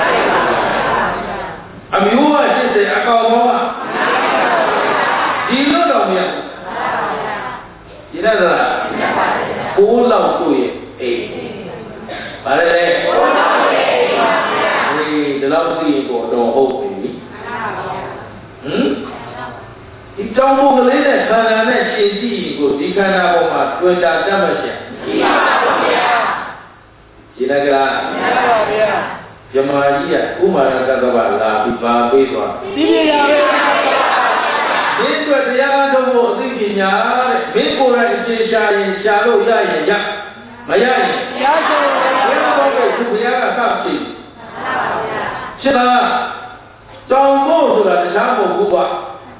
အမျိုးက80အကောင်ကောင်းကဒီလိုတော့မရဒီလားလားဘိုးလောက်တို့ရဲ့အိမ်ပါလေဘိုးလောက်ရဲ့အိမ်ပါဗျာဒီလောက်သိရင်တော့ဟုတ်ပြီဟမ်ဒီတောင်းဖို့ကလေးနဲ့ခန္ဓာနဲ့ရှင်းကြည့်ကိုဒီခန္ဓာပေါ်မှာတွေ့တာတတ်မှရှင်ရှိပါပါဗျာရှင်းလိုက်ကြလားရှင်းပါပါဗျာဇမားကြီးကဥမာရတ္တကလာပြီးပါပေးသွားသိပြရပဲဒီအတွက်တရားထုတ်ဖို့အသိပညာတဲ့မင်းကိုယ်တိုင်ရှင်းရှာရင်ရှာလို့ရရင်ရမရရင်ရှားဆိုရင်ဘယ်တော့မှသူဘုရားကသတ်ရှိရှင်းလားတောင်းဖို့ဆိုတာတရားမဟုတ်ဘူးကွာ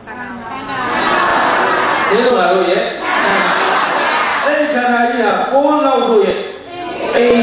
ဒီလိုငါတို့ရဲ့အဲ့ခန္ဓာကြီးဟာပိုးလောက်တို့ရဲ့အိမ်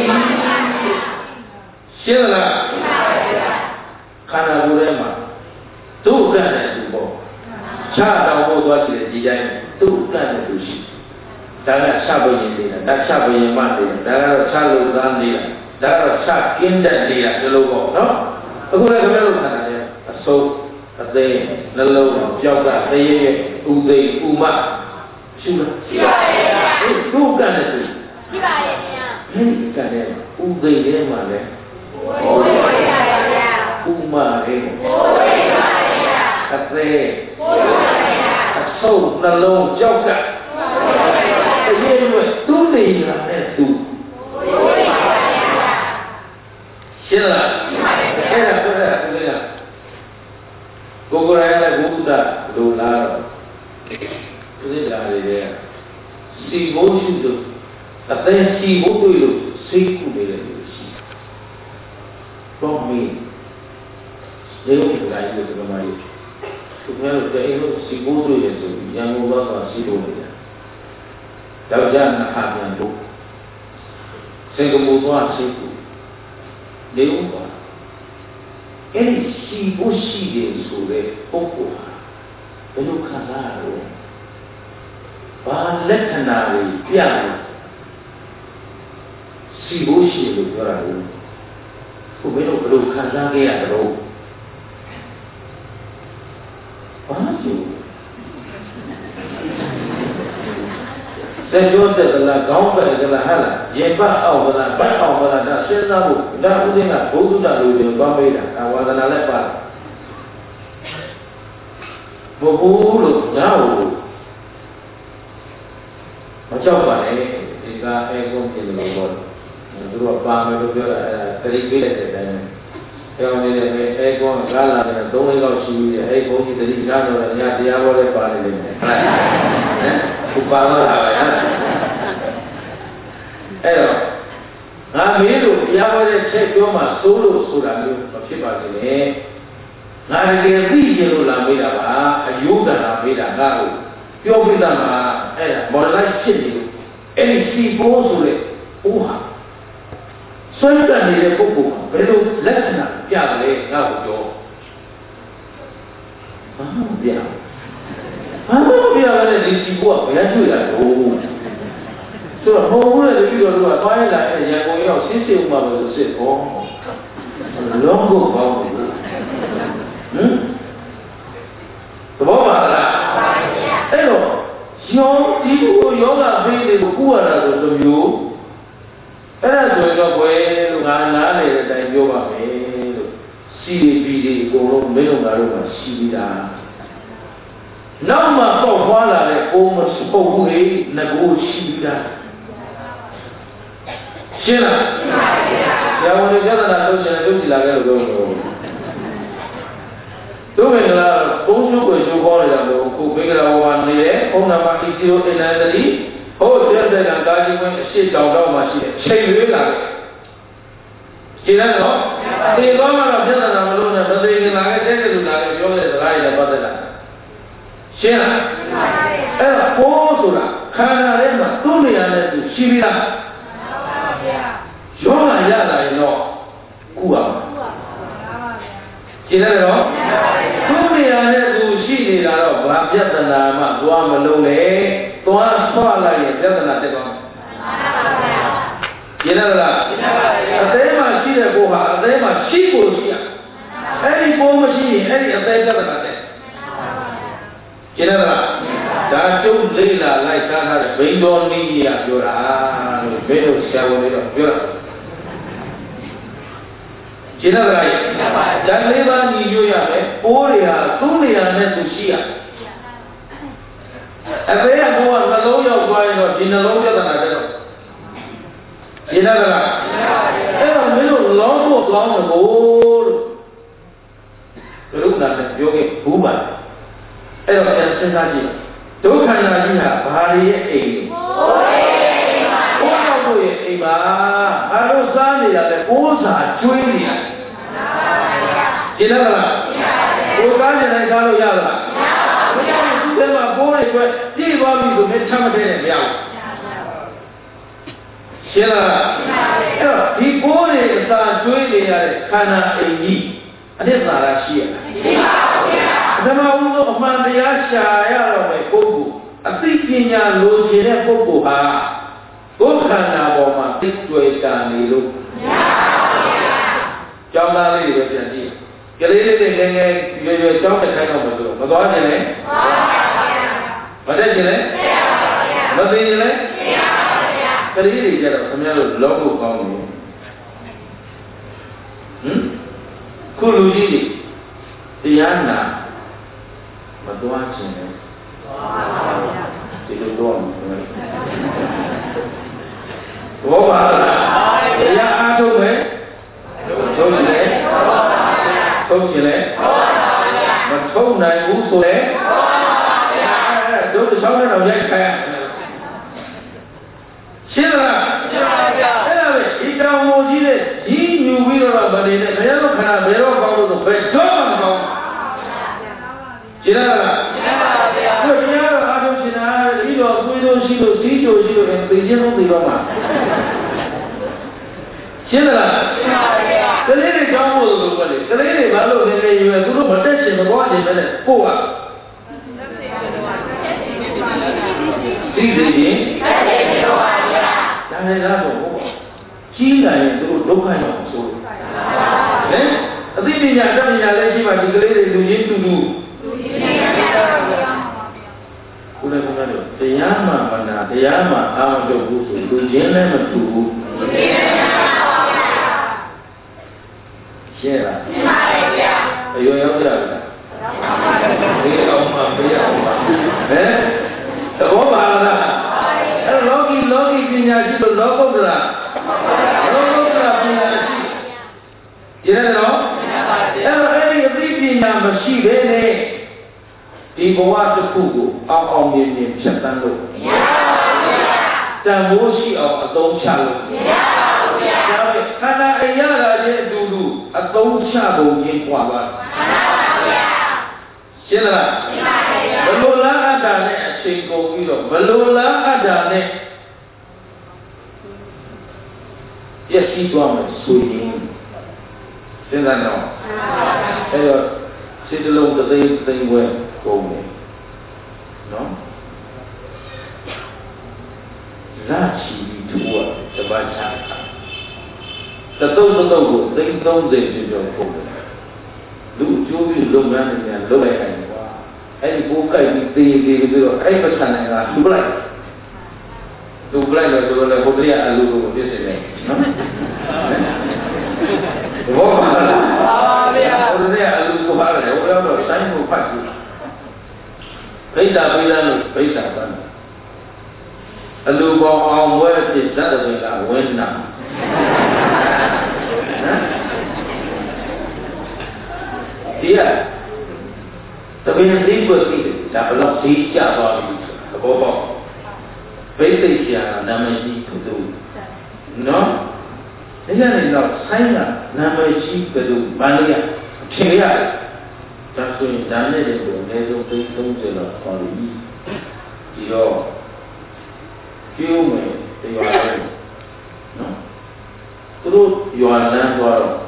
ရှင်းလားခန္ဓာကိုယ်ထဲမှာဒုက္ခနဲ့သူပေါ့ခြားတော်ဖို့သွားကြည့်တဲ့ဒီတိုင်းဒုက္ခနဲ့သူရှိဒါကချပရင်နေတာဒါချပရင်မှနေတာဒါကတော့ချလို့သားနေတာဒါကတော့ချကင်းတဲ့နေတာဒီလိုပေါ့နော်အခုလည်းခင်ဗျားတို့ခန္ဓာရဲ့အစိုးအသိနှလုံးကြောက်ကတရေရဲ့ဥသိဥမရှိလားရှိပါရဲ့ဗျာဒုက္ခနဲ့သူရှိပါရဲ့ဗျာဒီကနေ့ဥသိထဲမှာလဲဘိုးရပါဗျာဥမလေးဘိုးရပါဗျာအသိဘိုးရပါဗျာအဆုံးနှလုံးကြောက်ကတရေရဲ့သူနေတာနဲ့သူဘိုးရပါဗျာရှင်းလားရှင်းပါရဲ့ဗျာအဲ့ဒါဆိုတဲ့ဥသိကကိုယ်ကိုယ်ရတဲ့ဘုဒ္ဓလူလာတော့ဒီလာရည်စီဘိုးရှိလို့အသိစီဘိုးတွေ့လို့စိတ်ကူနေတယ်လို့ရှိတော့မင်းစနေဦးကလာပြီးတော့ဒီမှာကြီးသူများတို့တဲ့လို့စီကိုးတွေ့ရဆိုရန်ကုန်တော့စီလို့နေတာယောက်ျားနှစ်ခါပြန်လို့စင်ကာပူသွားစီကိုနေဦးပါအဲ့ဒီစီကိုရှိတယ်ဆိုတဲ့ပုဂ္ဂိုလ်ဟာဘယ်လိုခံစားရလဲဘာလက္ခဏာတွေပြလို့စီကိုရှိတယ်လို့ပြောတာလို့ကိုဘယ်လိုခံစားခဲ့ရတော့ဘာလို့တဲ့ပြောတဲ့လားကောင်းပဲကလားဟာလားရေပတ်အောင်ကလားဘတ်အောင်ကလားဒါစဉ်းစားဖို့ဒါဥဒင်းကဘုဒ္ဓတာလို့ပြောသွားမေးတာအာဝါဒနာလည်းပါဘုဘူးလို့ညာလို့မကြောက်ပါနဲ့ဒီကအဲကုန်းပြင်လို့ပြောသူတို့ကပါမယ်လို့ပြောတာတတိပေးတဲ့အတိုင်းပြောင်းနေတယ်အဲကုန်းကားလာတယ်3-4လောက်ရှိပြီးအဲကုန်းကြီးတတိကားတော့ညတရားဘောလည်းပါနေတယ်ဟမ်ခုပါတော့တာပဲဟမ်အဲ့တော့ငါမေးလို့တရားဘောတဲ့ချက်ပြောမှစိုးလို့ဆိုတာမျိုးမဖြစ်ပါစေနဲ့ငါတကယ်သိရင်လို့လာမေးတာပါအယုဒ္ဓနာမေးတာငါ့ကိုပြောပြတာမှာအဲ့ဒါမော်ဒလိုက်ဖြစ်နေလို့အဲ့ဒီစီပိုးဆိုတဲ့ဦးဟာဆွမ်းတက်နေတဲ့ပုဂ္ဂိုလ်ကဘယ်လိုလက္ခဏာပြတယ်လဲငါ့ကိုပြောဘာမှမပြရတယ်ဒီစီပိုးကဘယ်တွေ့ရတော့ဆိုတော့ဟိုဦးလည်းပြီးတော့သူကသွားရလာတဲ့ရန်ကုန်ရောက်စစ်စစ်ဥမှာပဲစစ်ပေါ်လုံးကိုပေါင်းတယ်ဟမ်သဘောပါလားအဲ့တော့ယောဒီကိုယောဂဖေးတွေကိုကူရတာဆိုတစ်မျိုးအဲ့ဒါဆိုတော့ဘယ်လို့ငါနားနေတဲ့အတိုင်းပြောပါမယ်လို့စီပြီးဒီအကုန်လုံးမင်းတို့ငါတို့ကရှိပြီးသားနောက်မှပေါက်သွားလာတဲ့ပုံမပုတ်ဘူးလေငကိုရှိပြီးသားရှင်းလားရှင်းပါပြီ။ကျောင်းဝင်ပြဿနာလုပ်ချင်လုပ်ကြည့်လာခဲ့လို့တို့မင်္ဂလာဘုံစုကိုရှုခေါ်နေတာလို့ခုမင်္ဂလာဝါနေတယ်ဘုံနာမအီစီရိုအင်နန္တရီဟိုတဲ့တဲ့ကကာကြီးဝင်အရှိတောင်တော့မှရှိတယ်ချိန်ရွေးလာတယ်ရှင်းလားနော်ဒီတော့မှတော့ပြဿနာမလို့နဲ့မသိရင်လာခဲ့တဲ့လူလာခဲ့ပြောတဲ့စကားတွေလည်းပတ်သက်လာရှင်းလားအဲ့တော့ဘိုးဆိုတာခန္ဓာထဲမှာသူ့နေရာနဲ့သူရှိပြီးသားယောဂရလာရင်တော့ကုပါရှင်းတယ်နော်သူ့နေရာနဲ့သူရှိနေတာတော့ဘာပြဿနာမှသွားမလုံးနဲ့သွားဆွလိုက်ရင်ပြဿနာတက်သွားမယ်ရှင်းတယ်လားအသေးမှရှိတဲ့ကိုဟာအသေးမှရှိဖို့ရှိရအဲ့ဒီကိုမရှိရင်အဲ့ဒီအသေးပြဿနာတက်ရှင်းတယ်လားဒါကျုပ်လိမ့်လာလိုက်သားထားတဲ့ဘိန်းတော်နည်းကြီးကပြောတာလို့ဘယ်လိုဆရာဝန်တွေတော့ပြောတာရှင်းတယ်လားဓာတ်လေးပါးညီညွတ်ရမယ်ပိုးတွေဟာသူ့နေရာနဲ့သူရှိရအသေးကဘုရားနှလုံးရောက်သွားရင်တော့ဒီနှလုံးပြဿနာတက်တော့ရှင်းတယ်လားအဲ့တော့မင်းတို့လောင်းဖို့ကောင်းတယ်လို့ဘုရားနဲ့ပြောခဲ့ဘူးပါအဲ့တော့ပြန်စဉ်းစားကြည့်ဒုက္ခနာကြီးဟာဘာရဲ့အိမ်ဘုရားတို့ရဲ့အိမ်ပါအားလုံးစားနေရတယ်ဘိုးစာကျွေးနေရတယ်ရှင်းလားဘိုးကားနေတိုင်းစားလို့ရလားမရဘူးသူ့ထဲမှာဘိုးတွေအတွက်ပြည့်သွားပြီဆိုရင်ချမ်းမတဲ့နဲ့မရဘူးရှင်းလားအဲ့တော့ဒီဘိုးတွေအစာကျွေးနေရတဲ့ခန္ဓာအိမ်ကြီးအနစ်သာရရှိရရှိပါဘူးဗျာဓမ္မဥသောအမှန်တရားရှာရတော့မယ်ပုဂ္ဂိုလ်အသိပညာလိုချင်တဲ့ပုဂ္ဂိုလ်ဟာဒုက္ခနာပေါ်မှာသိတွေ့တာနေလို့မရပါဘူးဗျာကျောင်းသားလေးတွေပြန်ကြည့်ကလေးလေးတွေငယ်ငယ်ရွယ်ရွယ်ကျောင်းတက်ခိုင်းတော့မလို့မသွားခြင်းလဲမတက်ခြင်းလဲမသိခြင်းလဲကလေးတွေကြတော့ခင်ဗျားတို့လောဖို့ကောင်းတယ်ခုလူကြီးတွေတရားနာမသွားခြင်းလဲဒီလိုတော့ဘောပါလားတရားအားထုတ်မယ်ထုတ်တယ်ထုတ်ခြင်းလဲမထုတ်နိုင်ဘူးဆိုလဲတို့တစ်ချောင်းနဲ့တော့ရိုက်ခိုင်းရှင်းလားရှင်းပါဗျာအဲ့ဒါပဲဒီတောင်မိုးကြီးတဲ့ကြီးညူပြီးတော့မနေနဲ့ဘယ်တော့ခဏဘယ်တော့ကောင်းလို့ဆိုဘယ်တော့မှမသိချင်းလုံးသိတော့မှာရှင်းလားကလေးတွေကြောင်းဖို့လို့ပြောတယ်ကလေးတွေဘာလို့နေနေရွယ်သူတို့မတက်ချင်မသွားချင်ပဲနဲ့ကိုကသိသိချင်းဒါနဲ့တော့ကြီးလာရင်သူတို့ဒုက္ခရောက်ဆိုဟင်အသိပညာတတ်ပညာလည်းရှိမှဒီကလေးတွေလူချင်းတူတူကိုယ်လည်းကတော့တရားမှမနာတရားမှအာမထုတ်ဘူးဆိုလူချင်းလည်းမတူဘူးရှင်းလားရှင်းပါရဲ့ဗျာအယောရောက်ကြလားဒီအောင်မှပြရအောင်ပါဟမ်သဘောပါလားအဲ့လောကီပညာရှိလို့လောကုတ္တရာပညာရှိဒီရတော့အဲ့ဒီအသိပညာမရှိဘဲနဲ့ဒီဘဝတစ်ခုကိုအောင်မြင်ဖြတ်သန်းလို့မရပါဘူးဗျာတန်ဖိုးရှိအောင်အသုံးချလို့မရပါဘူးဗျာဒါပေမဲ့ခန္ဓာအရာချင်းအတူတူအသုံးချပုံချင်းပွားပါမှန်ပါဗျာရှင်းလားရှင်းပါဗျာဘလိုလားအတ္တနဲ့အချိန်ကုန်ပြီးတော့ဘလိုလားအတ္တနဲ့ပြည့်စည်သွားမယ်ဆိုရင်စဉ်းစားတော့အဲ့တော့စိတ်တလုံးတစ်သိန်းဝဲကုန်တယ်နော်လာချီပြီးထူရတပတ်ချာတတုတ်ကိုသိန်း30ကျော်ကုန်တယ်လူကျိုးပြီးလုပ်ငန်းတွေများလုပ်လိုက်နိုင်ကွာအဲ့ဒီပိုးကိုက်ပြီးသေးပြီးတော့အဲ့ပတ်ချာနိုင်တာလူပလိုက်လို့ဆိုတော့လေဟိုတည်းကအလူကိုပြည့်စုံတယ်နော်ဘောပါလားဗျာဟိုတည်းကအလူကိုပါလေဟိုတော့ဆိုင်ကိုဖတ်ကြည့်ဗိဒ္ဓပိဒံလို့ဗိဒ္ဓပန်းအလူပေါ်အောင်ဝဲဖြစ်ဇတ်တော်ကဝင်းနာဒီကတပင်းသေးပွက်ပြီးဒါဘလောက်သေးကြသွားပြီသဘောပေါက်ဘိသိက်ဆရာနာမည်ကြီးသူနော်ဒါကြရင်တော့ဆိုင်ကနာမည်ကြီးဘယ်လိုမန္တလေးအထင်ရတယ်ဒါဆိုရင်ဒါနဲ့လည်းကိုအနည်းဆုံး30လောက်ခေါ်ပြီးဒီတော့ကျိုးမယ်တရားလေးနော်သူတို့ရွာလမ်းသွားတော့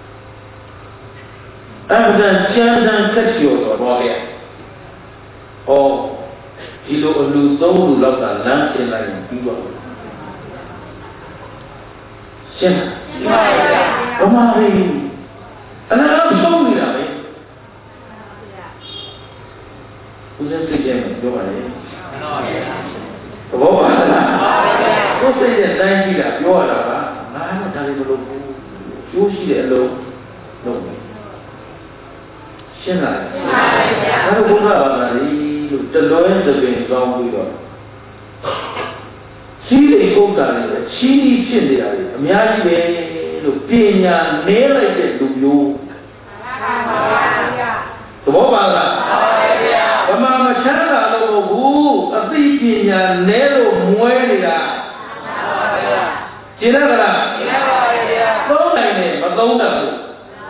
အဲ့ဒါကျမ်းစာကတ်ကျော်တော့လေဟောဒီလိုအလူ3လူလောက်ကလမ်းတင်လိုက်ရင်ပြီးတော့ရှင်းပါဗျာဘမရီအနာဆုံးနေတာပဲဦးဇင်းသိကြမယ်ပြောပါလေသဘောပါလားကိုယ်စိတ်နဲ့တိုင်းကြည့်တာပြောရတာကငါတော့ဒါလေးမလုပ်ဘူးကျိုးရှိတဲ့အလုံးလုပ်မယ်ရှင်းလားရှင်းပါဗျာဒါတော့ဘုရားဘာသာလေးလို့တလွဲသပင်ကောင်းပြီးတော့ရှိတဲ့ပုဂ္ဂိုလ်တွေချီးနှီးဖြစ်နေတာတွေအများကြီးပဲလို့ပညာနဲလိုက်တဲ့လူမျိုးသဘောပါလားဗမာမချမ်းသာလို့ဘူးအသိပညာနဲလို့မွဲနေတာရှင်းလားဗျာရှင်းပါဗျာသုံးနိုင်တယ်မသုံးတတ်ဘူး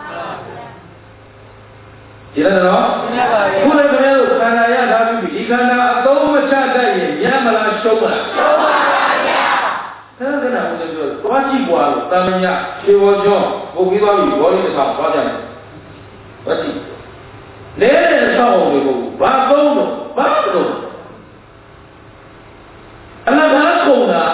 ရှင်းလားနော်ရှင်းပါဗျာခုလည်းခင်ဗျားတို့ခန္ဓာရထားပြီးဒီခန္ဓာအသုံးမချတတ်ရင်ညမလားရှုံးမလားရှုံးပါဗျာဒါကလည်းဘုရားပြောသွားကြည့်ပွားလို့တာမညာခြေပေါ်ကျော်ပုတ်ပြီးသွားပြီဘောလေးတစ်ခါသွားကြတယ်ဘာကြည့်လဲတဲ့ဆောင်းအောင်တွေကိုဘာသုံးလို့ဘာလို့အလကားခုံတာ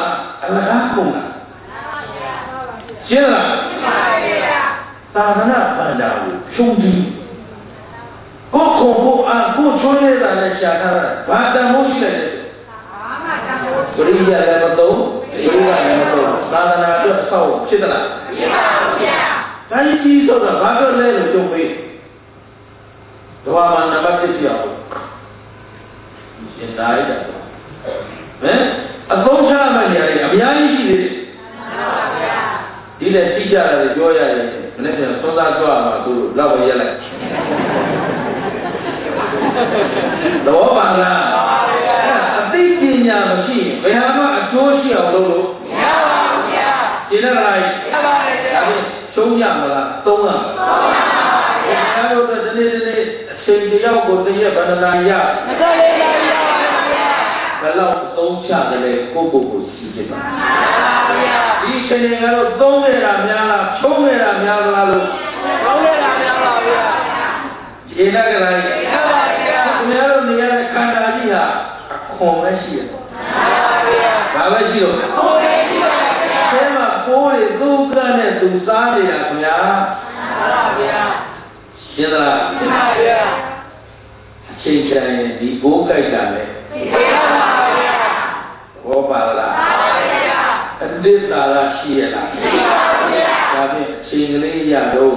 ရှင်းလားရှင်းပါဗျာသာသနာ့ဗန္ဒာကိုရှုံးပြီးကိုယ်ကိုချွေးနေတာနဲ့ရှာထားတာဘာတမိုးရှိလဲပရိယာလည်းမသုံးပရိယာလည်းမသုံးသာသနာအတွက်အဆောက်ဖြစ်သလားဖြစ်ပါဘူးဗျာဒါကြီးဆိုတာဘာပြောလဲလို့ကြုံပြီးကဘာမှနံပါတ်1ပြအောင်ရှင်းသားရတာဟမ်အသုံးချမှနေရတယ်အများကြီးရှိသေးတယ်ဒီလည်းသိကြတယ်ပြောရတယ်မနေ့ကသုံးသားကြွားမှာသူတို့လောက်ပဲရက်လိုက်တော့ပါလားအသိပညာမရှိရင်ဘယ်ဟာမှအကျိုးရှိအောင်လုပ်လို့မရပါဘူးဗျာရှင်းလားရပါပါဗျာရှုံးရမလားသုံးရမလားဘယ်လိုလဲဒီနေ့အချိန်တယောက်ကိုတရက်ဘယ်နှနာရမတော်ရပါဘူးဗျာ kalau tongca dari koko sih kita. Di sini kalau tongera nyala, chongera nyala lalu. Chongera nyala ya. Ina kerai. Nyala nyala kanda dia, kome sih. Bawa sih lo. Sema kore duka ne dusa dia punya. Siapa? Cinta di buka jalan. Oh bala. Andi bala siapa? Tapi cinta ya do.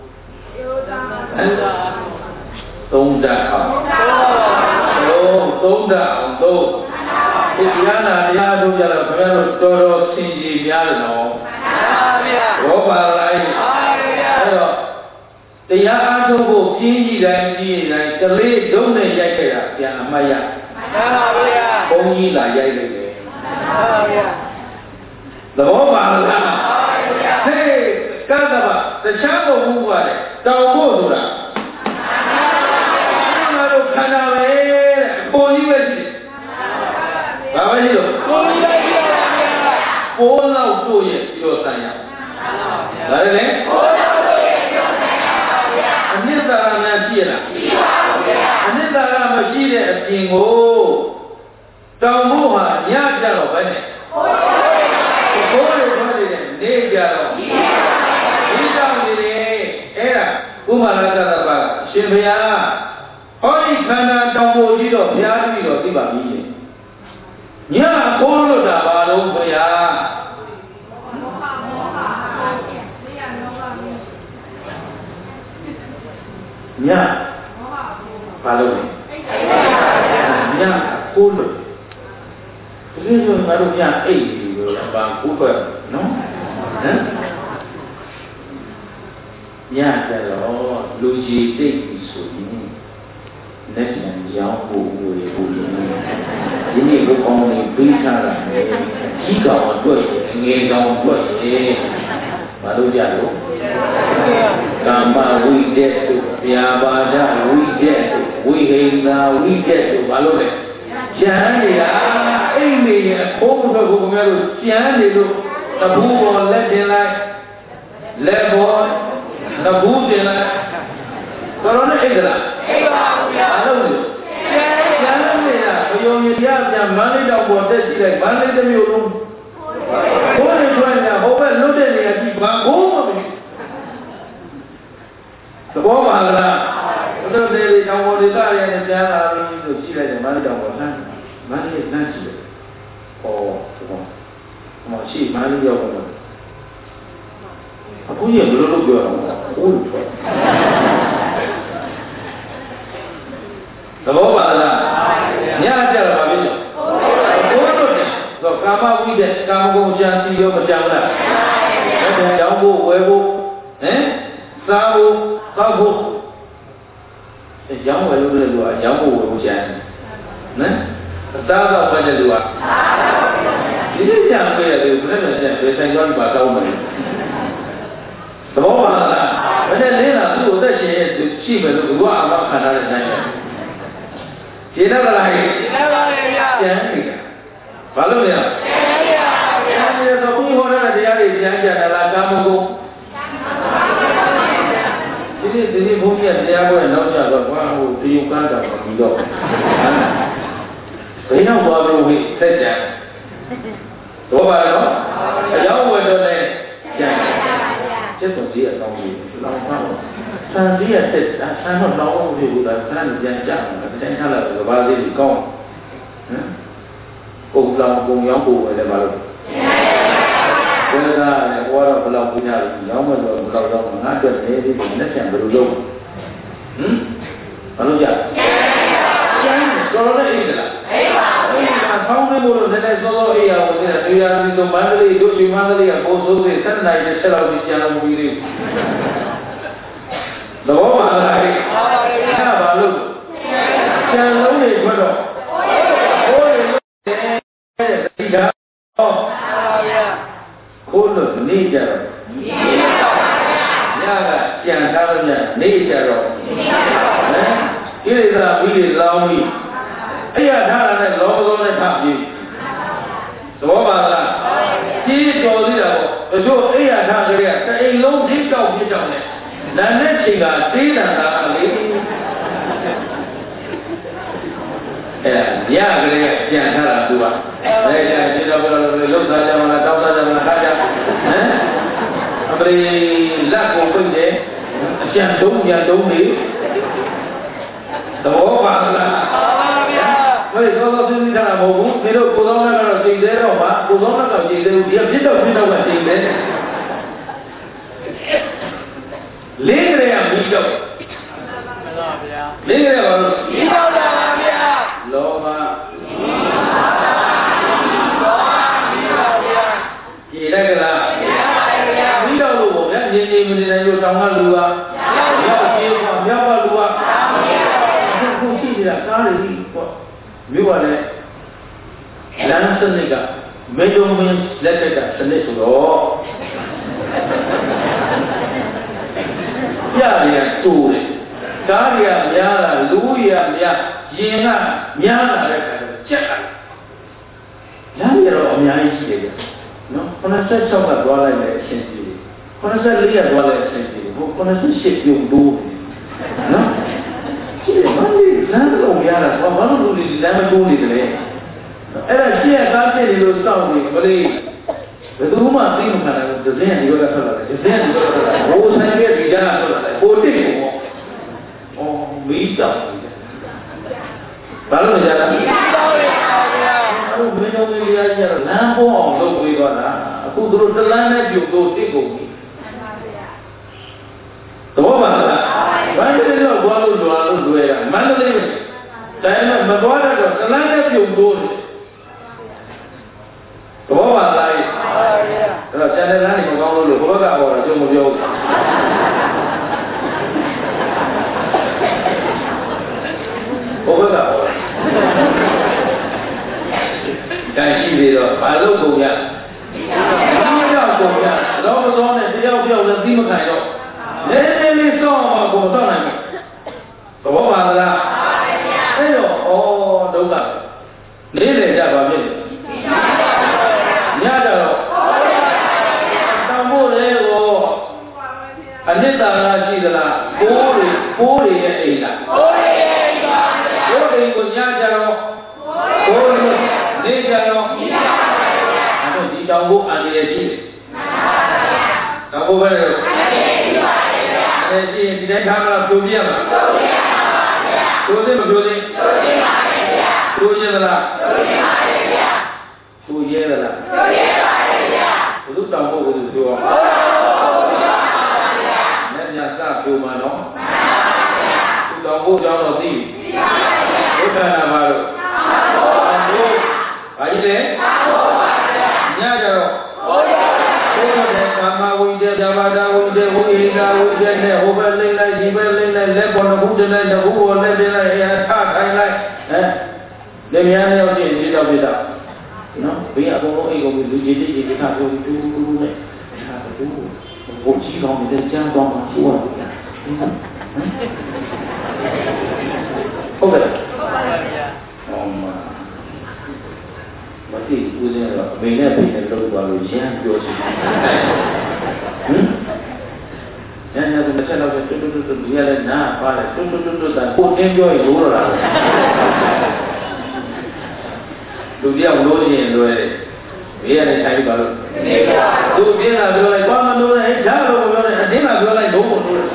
Tungda kau. Oh tungda untuk. Tiada dia do jalan kerana toro cinta dia no. Oh bala ini. Dia ada bu tinggi dan terlebih dulu yang kaya yang maya. Bunyi lah yang ini. Lepas mana? Hei, kata apa? Tercampur bukan? Tahu tu lah. Kalau kena bunyi lagi. Apa itu? Bunyi lagi. Bolau tu ye, josanya. Lain. Anita masih lah. Anita masih le tinggu. Tamu ha nyat jalo bane. Boleh ni jalo. Kita ni era umara apa? Siapa? Hari kana tamu jiro biar jiro tiba ni. Nya kolo dah baru biar. Nya, kalau ni, nya kulu. Ini tu baru nya bang kulu, no? Nya kalau luji tinggi suni, nanti yang boleh. Ini bukan ni bicara ni, jika orang tu, orang tu, baru jatuh. Kama widet tu, biabada widet tu, wihina widet tu, balu le. Jangan dia, ini kau tu meru, jangan dia tu, tabu boleh jelai, lebon, tabu jelai. Kalau ni ikhlas, balu le. Jangan dia, kalau dia mana dah buat dia, mana dia miulung. Kau ni tuanya, kau kan lude ni lagi, bagus. Sebab apa? Betul dari kamu kita yang jalan itu sila mana kamu mana nanti. Oh, sebab masih mana dia kamu? Aku ni belum juga. Sebab apa? Ni aja lah habis. So kamu widet, kamu jangan tidur macam mana? Jangan webo, sabu. Kau jangan berlalu dua, jangan berhujan, tak banyak dua. Ini jangan berlalu, bukan macam biasa jual bakau mana. Sebab apa? Macam ni lah, tu ada sih berlalu dua apa kanar saja. Cina lagi, jangan ni. Kalau ni, jangan ni tu pun orang dia jangan dalam kamu. Ini bumi dia boleh nak jaga, wah, tiukan dah begitu. Kena buat bumi saja. Coba lo, jauh itu ni, jangan. Cepat dia tahu, tahu. Sana dia sana tahu juga, sana jangan, jangan kalau berbalik di kau. Kau yang buat ada malu. Kita orang belau punya, yang mana belau ada ni mana yang berulang. Kalau ya, kalau ada ini lah. Kau ni boleh nanti soal ia, dia itu mandiri, itu si mandiri, kau suruh sana ini selalu bicara begini. Lepas mana lagi? Apa balu? Jangan ni betul. Oh ini tidak. Kulu ni jaro, ya yang caranya ni jaro. Ini adalah pilih lawi. အဲ့ရထားတာနဲ့လောဘသောနဲ့ထားပြီးသဘောပါလားကြီးတော်သေးတာပေါ့တချို့အဲ့ရထားကြတဲ့တအိမ်လုံးကြီးကောက်ပြကြောင်းနဲ့နာနဲ့ချိန်ကသေးတာကလေရကလေးကပြန်ထားတာသူကအဲ့ဒါရှင်းတော့ဘယ်လိုလုပ်သားကြမလားတောက်သားကြမလားဟာကြဟမ်အပရိလက်ကိုပြည့်တယ်အပြန်တုံးနေသဘောပါလားဘယ်လိုလုပ်သင်တာမဟုတ်ဘူးဒီလိုကိုယ်တော်ကတော့ချိန်သေးတော့မှကိုယ်တော်ကတော့ချိန်သေးဘူးဒီဖြစ်တော့ကချိန်သေးလေးကြရမိတော့လေးကြရပါလို့မိတော့ပါဗျာလောဘကြည်လိုက်ကြလားမိတော့လို့ဗျာငြင်းငြင်းမနေနိုင်လို့တောင်းကလူပါရောက်ပြေးပါမြောက်ကလူပါအခုရှိနေတာကားတွေကြီးပေါ့မြို့ကလည်းလမ်းစနစ်ကမေဒုံမင်းလက်ကစနစ်ဆိုတော့ပြရတူတယ်ကားရများလာလူရများရင်ကများလာတဲ့အခါကျက်လာလမ်းရတော့အများကြီးရှိတယ်နော်86ကသွားလိုက်တဲ့အချင်းကြီး84ကသွားလိုက်တဲ့အချင်းကြီးဘု88ပြုံတိုးနော်ဒီမလေးလမ်းတော့များလာဘာလို့လူတွေလမ်းမတိုးနေတယ်လဲအဲ့ဒါရှေ့ကကားပြည့်နေလို့စောင့်နေမလေးဘယ်သူမှသိမှမလာဘူးဒဇင်းဒီဘက်ကထွက်လာတယ်ဒဇင်းဒီဘက်ကထွက်လာတယ်ဟိုဆိုင်ရဲ့ဒီကြားကထွက်လာတယ်ဟိုတိတ်ကိုအော်မီးတောင်ဘာလို့လဲကြာမီးတောင်ပါဗျာအခုမင်းတို့မင်းကြီးရလမ်းပေါ်အောင်လုပ်ပေးသွားတာအခုသူတို့တလန်းနဲ့ပြုတ်တော့တိတ်ကုန်ပြီသဘောပါလားဘာလို့လဲတော့ဘာလို့လွယ်တာမန္တလေးတိုင်းမှာမသွားတော့တလန်းနဲ့ပြုတ်တော့သဘောပါလားအဲ့တော့ကျန်တဲ့လမ်းတွေမကောင်းလို့ဘုရားကဟောတာကျုံမပြောဘူးဘုရားကဟောတာရှိသေးတော့ဘာလို့ကုန်ရဒီရောက်ကုန်ရတော့မစောနဲ့တယောက်လည်းသိမခံတော့နည်းနည်းလေးစောအောင်ပါကိုစောနိုင်သဘောပါလားအဲ့တော့ဒုက္ခလေးလေကြပါဖြစ်ညကြတော့တောင်ဖို့လေကိုအနှစ်သာရရှိသလားပိုးတွေရဲ့အိမ်လားပိုးတွေရဲ့အိမ်ပါဗျာပိုးတွေကိုညကြတော့ပိုးတွေနေကြတော့ညပါဗျာအဲ့တော့ဒီတောင်ဖို့အန္တရာယ်ရှိတယ်မှန်ပါဗျာတောင်ဖို့ပဲလို့အန္တရာယ်ရှိပါတယ်ဗျာအဲ့ဒီဒီတိုင်းထားမလားပြိုပြရမှာပြိုပြရပါဗျာပြိုသိမပြိုသိပြိုသိပါမယ်ဗျာပြိုရသလားပြိုသိပါတယ်ဗျာပြိုရဲသလားပြိုရဲပါတယ်ဗျာဘုသူတောင်ဖို့ဘုသူပြောအောင်လက်ညစပြိုမှာနော်မှန်ပါဗျာသူတောင်ဖို့ကြောင်းတော့သိပါဘုရားပါလို့ဘာကြီးလဲညကြတော့ဘုရားနဲ့ကာမဝိတ္တဇဘာဒဝိတ္တဝိဟိတဝိတ္တနဲ့ဟိုဘက်လိမ့်လိုက်ဒီဘက်လိမ့်လိုက်လက်ပေါ်တစ်ခုတည်းနဲ့တစ်ခုပေါ်လက်တင်လိုက်အထထိုင်လိုက်လက်များနဲ့ရောက်ချင်းဒီတော့ပြတာနော်ဘေးအကုန်လုံးအိတ်ကုန်ပြီးလူကြီးကြီးခါပြောတူနဲ့ဟာတူဘုကြီးကောင်းတဲ့ကျမ်းတော်မှာရှိရတယ်ဟုတ်ကဲ့ဟုတ်ပါဗျာမသိဘူးဦးဇင်းတော့အမေနဲ့ဖေနဲ့လောက်သွားလို့ရမ်းပြောစီညညကတစ်ချက်တော့တူဒီရလဲနားပါတယ်တူတာကိုတင်းပြောရင်လို့တော့လားလူပြောင်းလို့ရင်လွယ်ဘေးရတယ်ဆိုင်ပါလို့သူပြင်းလာပြောလိုက်ဘာမှမလို့လဲဒါလို့ပြောတယ်အတင်းလာပြောလိုက်လုံးဝလို့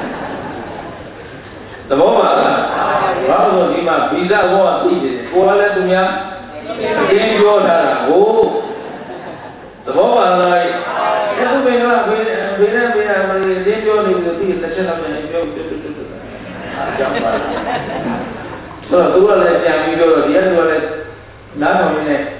သဘောပါလားဘာလို့ဒီမှာဗီဇဘောကသိတယ်ကိုယ်ကလည်းသူများအတင်းပြောတာကိုသဘောပါလားအဲ့သူဘယ်ကဘေးနဲ့မင်းတင်းပြောနေလို့သိတစ်ချက်တော့လည်းပြောတူအားကြောင့်ပါဆိုတော့သူကလည်းကြံပြီးတော့ဒီကသူကလည်းနားထောင်နေတယ်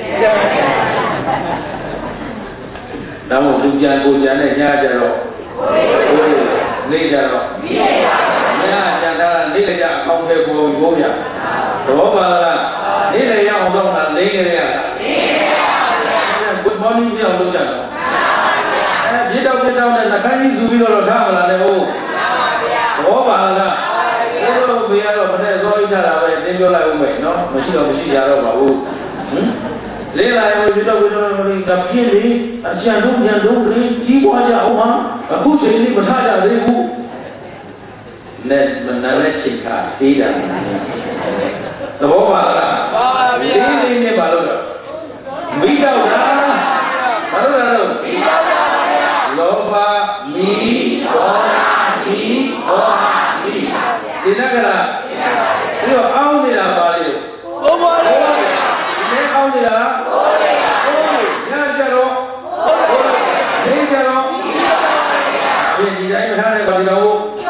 ဒါမှမဟုတ်သူကြံကိုကြံနဲ့ညကြတော့နေကြတော့ညကြတာနေကြအကောင်းတဲ့ကိုဘိုးရတော့ပါလားနေလေရအောင်တော့နေကြရတာGood morning ပြောင်းလို့ကြတော့ဒီတော့နဲ့နှခိုင်းကြီးစုပြီးတော့ထားမလားလေဟုတ်ပါဗျာဟောပါလားဘုဖေကတော့မနဲ့သောဣထတာပဲသင်ပြောလိုက်ဦးမယ်နော်မရှိတော့မရှိကြတော့ပါဘူးလေးလာရောဒီတော့ဘယ်လိုလဲကပြင်းလေအချမ်းတို့ပြန်တို့ကြီးပွားကြအောင်ပါအခုချိန်လေးမထားကြသေးဘူးနဲ့မနာနဲ့ချိန်ခါသေးတာသဘောပါလားပါပါဗျာလေးနဲ့ပါလို့မိတော့တာဘာလို့လဲလို့မိတော့တာဗျာလောဘမိဒေါသမိဒေါသမိဒီနကလားဒီတော့အောင်းနေတာပါလေဘုံပါလေဒီအောင်းနေတာဟုတ်တယ်ညကြတော့နေကြတော့ဒီတိုင်းမထားနဲ့ပါဒီတော့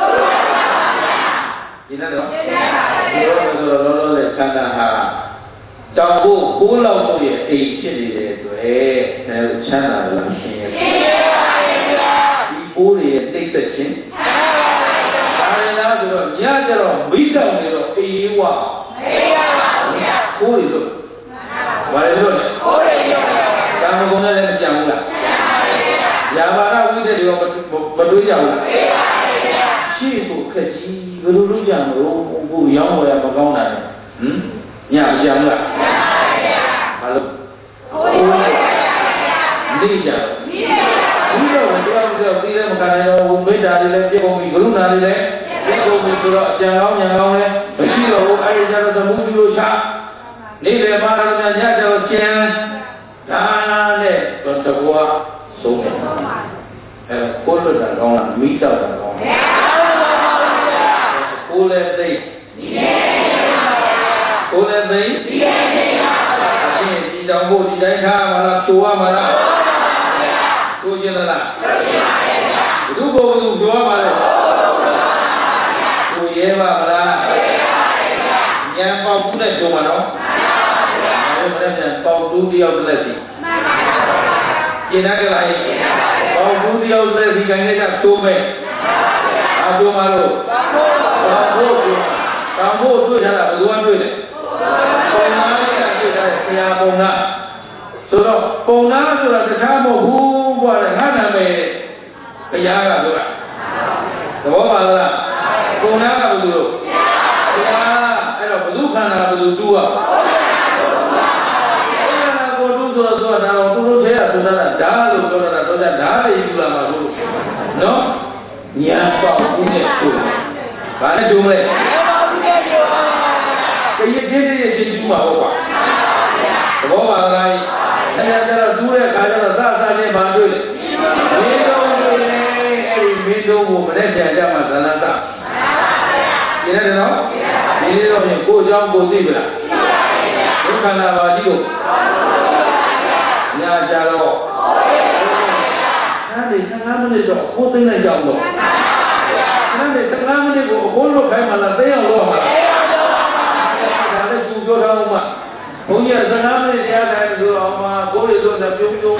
ဒီနဲ့တော့ဒီတော့လောလောနဲ့ခန္ဓာဟာတောင်ဖို့ကိုးလောက်ဖို့ရဲ့အိမ်ဖြစ်နေတဲ့အတွက်အဲချမ်းသာလို့ရှင်ရဲ့ဒီကိုးရဲ့တိတ်သက်ခြင်းဒါလည်းလားဆိုတော့ညကြတော့မိတောင်နေတော့အေးဝမေးရပါဗျာကိုးရလို့ဘာလဲလို့လဲကိုးရလို့ကာမဂုဏ်နဲ့လည်းမကြံဘူးလားကြံပါဗျာယာဘာရဝိသေတွေမတွေးကြဘူးလားတွေးပါဗျာရှိဖို့ခက်ကြီးဘယ်လိုလုပ်ကြမလို့ကိုးရောင်းဝယ်မကောင်းတာညမကြံဘူးလားဘာလို့နေကြဘူးတော့တော့ပြီးလည်းမခံနိုင်တော့ဘူးမေတ္တာတွေလည်းပြည့်ကုန်ပြီကရုဏာတွေလည်းပြည့်ကုန်ပြီဆိုတော့အကြံကောင်းဉာဏ်ကောင်းလည်းမရှိတော့ဘူးအဲဒီကြတော့သမုဒ္ဒိလို့ချနေတယ်မှာတော့ညကြတော့ကျန်ဒါနဲ့တော့တကွာဆုံးတယ်အဲကိုလွတ်တာကောင်းလားမိတောက်တာကောင်းလားကိုလည်းသိကိုလည်းသိဒီတောင်ဖို့ဒီတိုင်းထားမှာလားချိုးရမှာလားချိုးခြင်းလားဘုသူ့ဘုသူပြောပါလေချိုးရဲပါမလားညံပေါက်ဘူးနဲ့ချိုးမှာနော်အဲ့ဒါနဲ့ပေါက်တူးတယောက်တစ်လက်စီကျင်တဲ့လိုက်ပေါက်တူးတယောက်တစ်လက်စီခိုင်းလိုက်တာချိုးမယ်အားချိုးမှာလို့တောင်ဖို့တွေ့ထားတာဘယ်သူကတွေ့လဲပုံနာလေးကတွေ့ထားတယ်ဆရာပုံနာဆိုတော့ပုံနာဆိုတာတခြားမဟုတ်ဘူးကွာငါနာမည်တရားကပြောတာသဘောပါလားပုံနာကဘယ်သူလို့တရားအဲ့တော့ဘယ်သူခန္ဓာဘယ်သူတူอ่ะကိုတူဆိုတော့ဒါတော့သူတို့ထဲကဆိုတာဓာတ်လို့ပြောတာတော့ဓာတ်တွေယူလာမှာလို့နော်ညာပေါက်ဘူးနဲ့တူဘာနဲ့တူမလဲကရည်ချင်းရဲ့ချင်းတူမှာဟုတ်ပါသဘောပါလားအဲ့ဒါကျတော့တူးတဲ့ခါကျတော့စချင်းဘာတွေ့လဲမင်းတို့တွေ့လေအဲ့ဒီမင်းတို့ကိုမနဲ့ပြန်ကြမှာဇလန္တဒီနေ့တော့ဒီနေ့တော့ကိုเจ้าကိုသိပြီလားဒုက္ခနာပါကြီးကိုညာကြတော့အဲ့ဒီ15မိနစ်တော့ကိုသိနေကြအောင်လို့အဲ့ဒီ15မိနစ်ကိုအကုန်လုံးခိုင်းမှလားသိအောင်လို့မှာပြောထားအောင်မဘုန်းကြီးက15မိနစ်တရားတိုင်းဆိုအောင်မကိုယ်ရည်ဆိုတာပြုံးတော့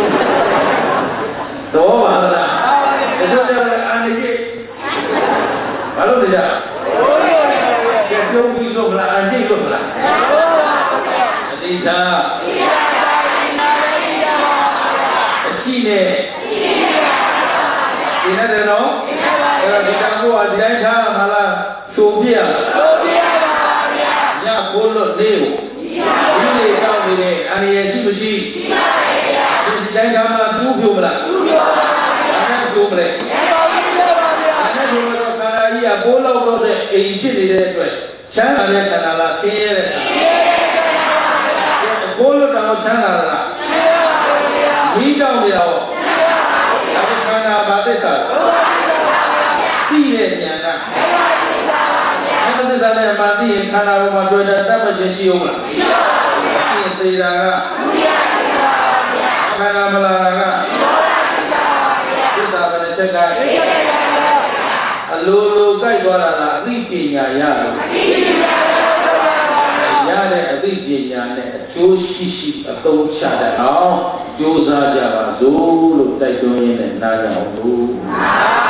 ပါလားဒါဆိုတော့အန်ကြီးဘာလို့လဲပြုံးပြီးလို့မလားအန်ကြီးလို့မလားအတိသာအရှိနဲ့ဒီနဲ့တယ်နော်အဲ့တော့ဒီတန်ဖိုးကဒီတိုင်းထားမှာလားချိုးပြရညကိုလို့နေကိုဒီလေတောင်းနေတယ်အန္တရာယ်ရှိမရှိရှိပါဗျာဒီတိုင်းကမှသူ့ပြုမလားသူ့ပြုပါဗျာအဲ့ဒါပြုမလဲအဲ့ဒါပြုပါဗျာအဲ့ဒါပြုတော့ခန္ဓာကြီးကပိုးလောက်တော့တဲ့အိမ်ဖြစ်နေတဲ့အတွက်ချမ်းသာတဲ့ခန္ဓာလားဆင်းရဲတဲ့ခန္ဓာပိုးလို့တော့ချမ်းသာလားဆင်းရဲပါဗျာမိတောင်းနေတာဟောဒါခန္ဓာဘာသစ္စာသိတဲ့ဉာဏ်ကအဲ့ဒါသစ္စာနဲ့မှသိရင်ခန္ဓာပေါ်မှာတွေ့တဲ့တတ်မှရှင်ရှိအောင်လားမရှိပါဘူးသိရင်သေတာကခန္ဓာမလာတာကသစ္စာပဲချက်က လိုလိုကြိုက်သွားတာလားအသိပညာရလို့ရတဲ့အသိပညာနဲ့အကျိုးရှိရှိအသုံးချတတ်အောင်ကြိုးစားကြပါစို့လို့တိုက်တွန်းရင်းနဲ့နားကြအောင်လို့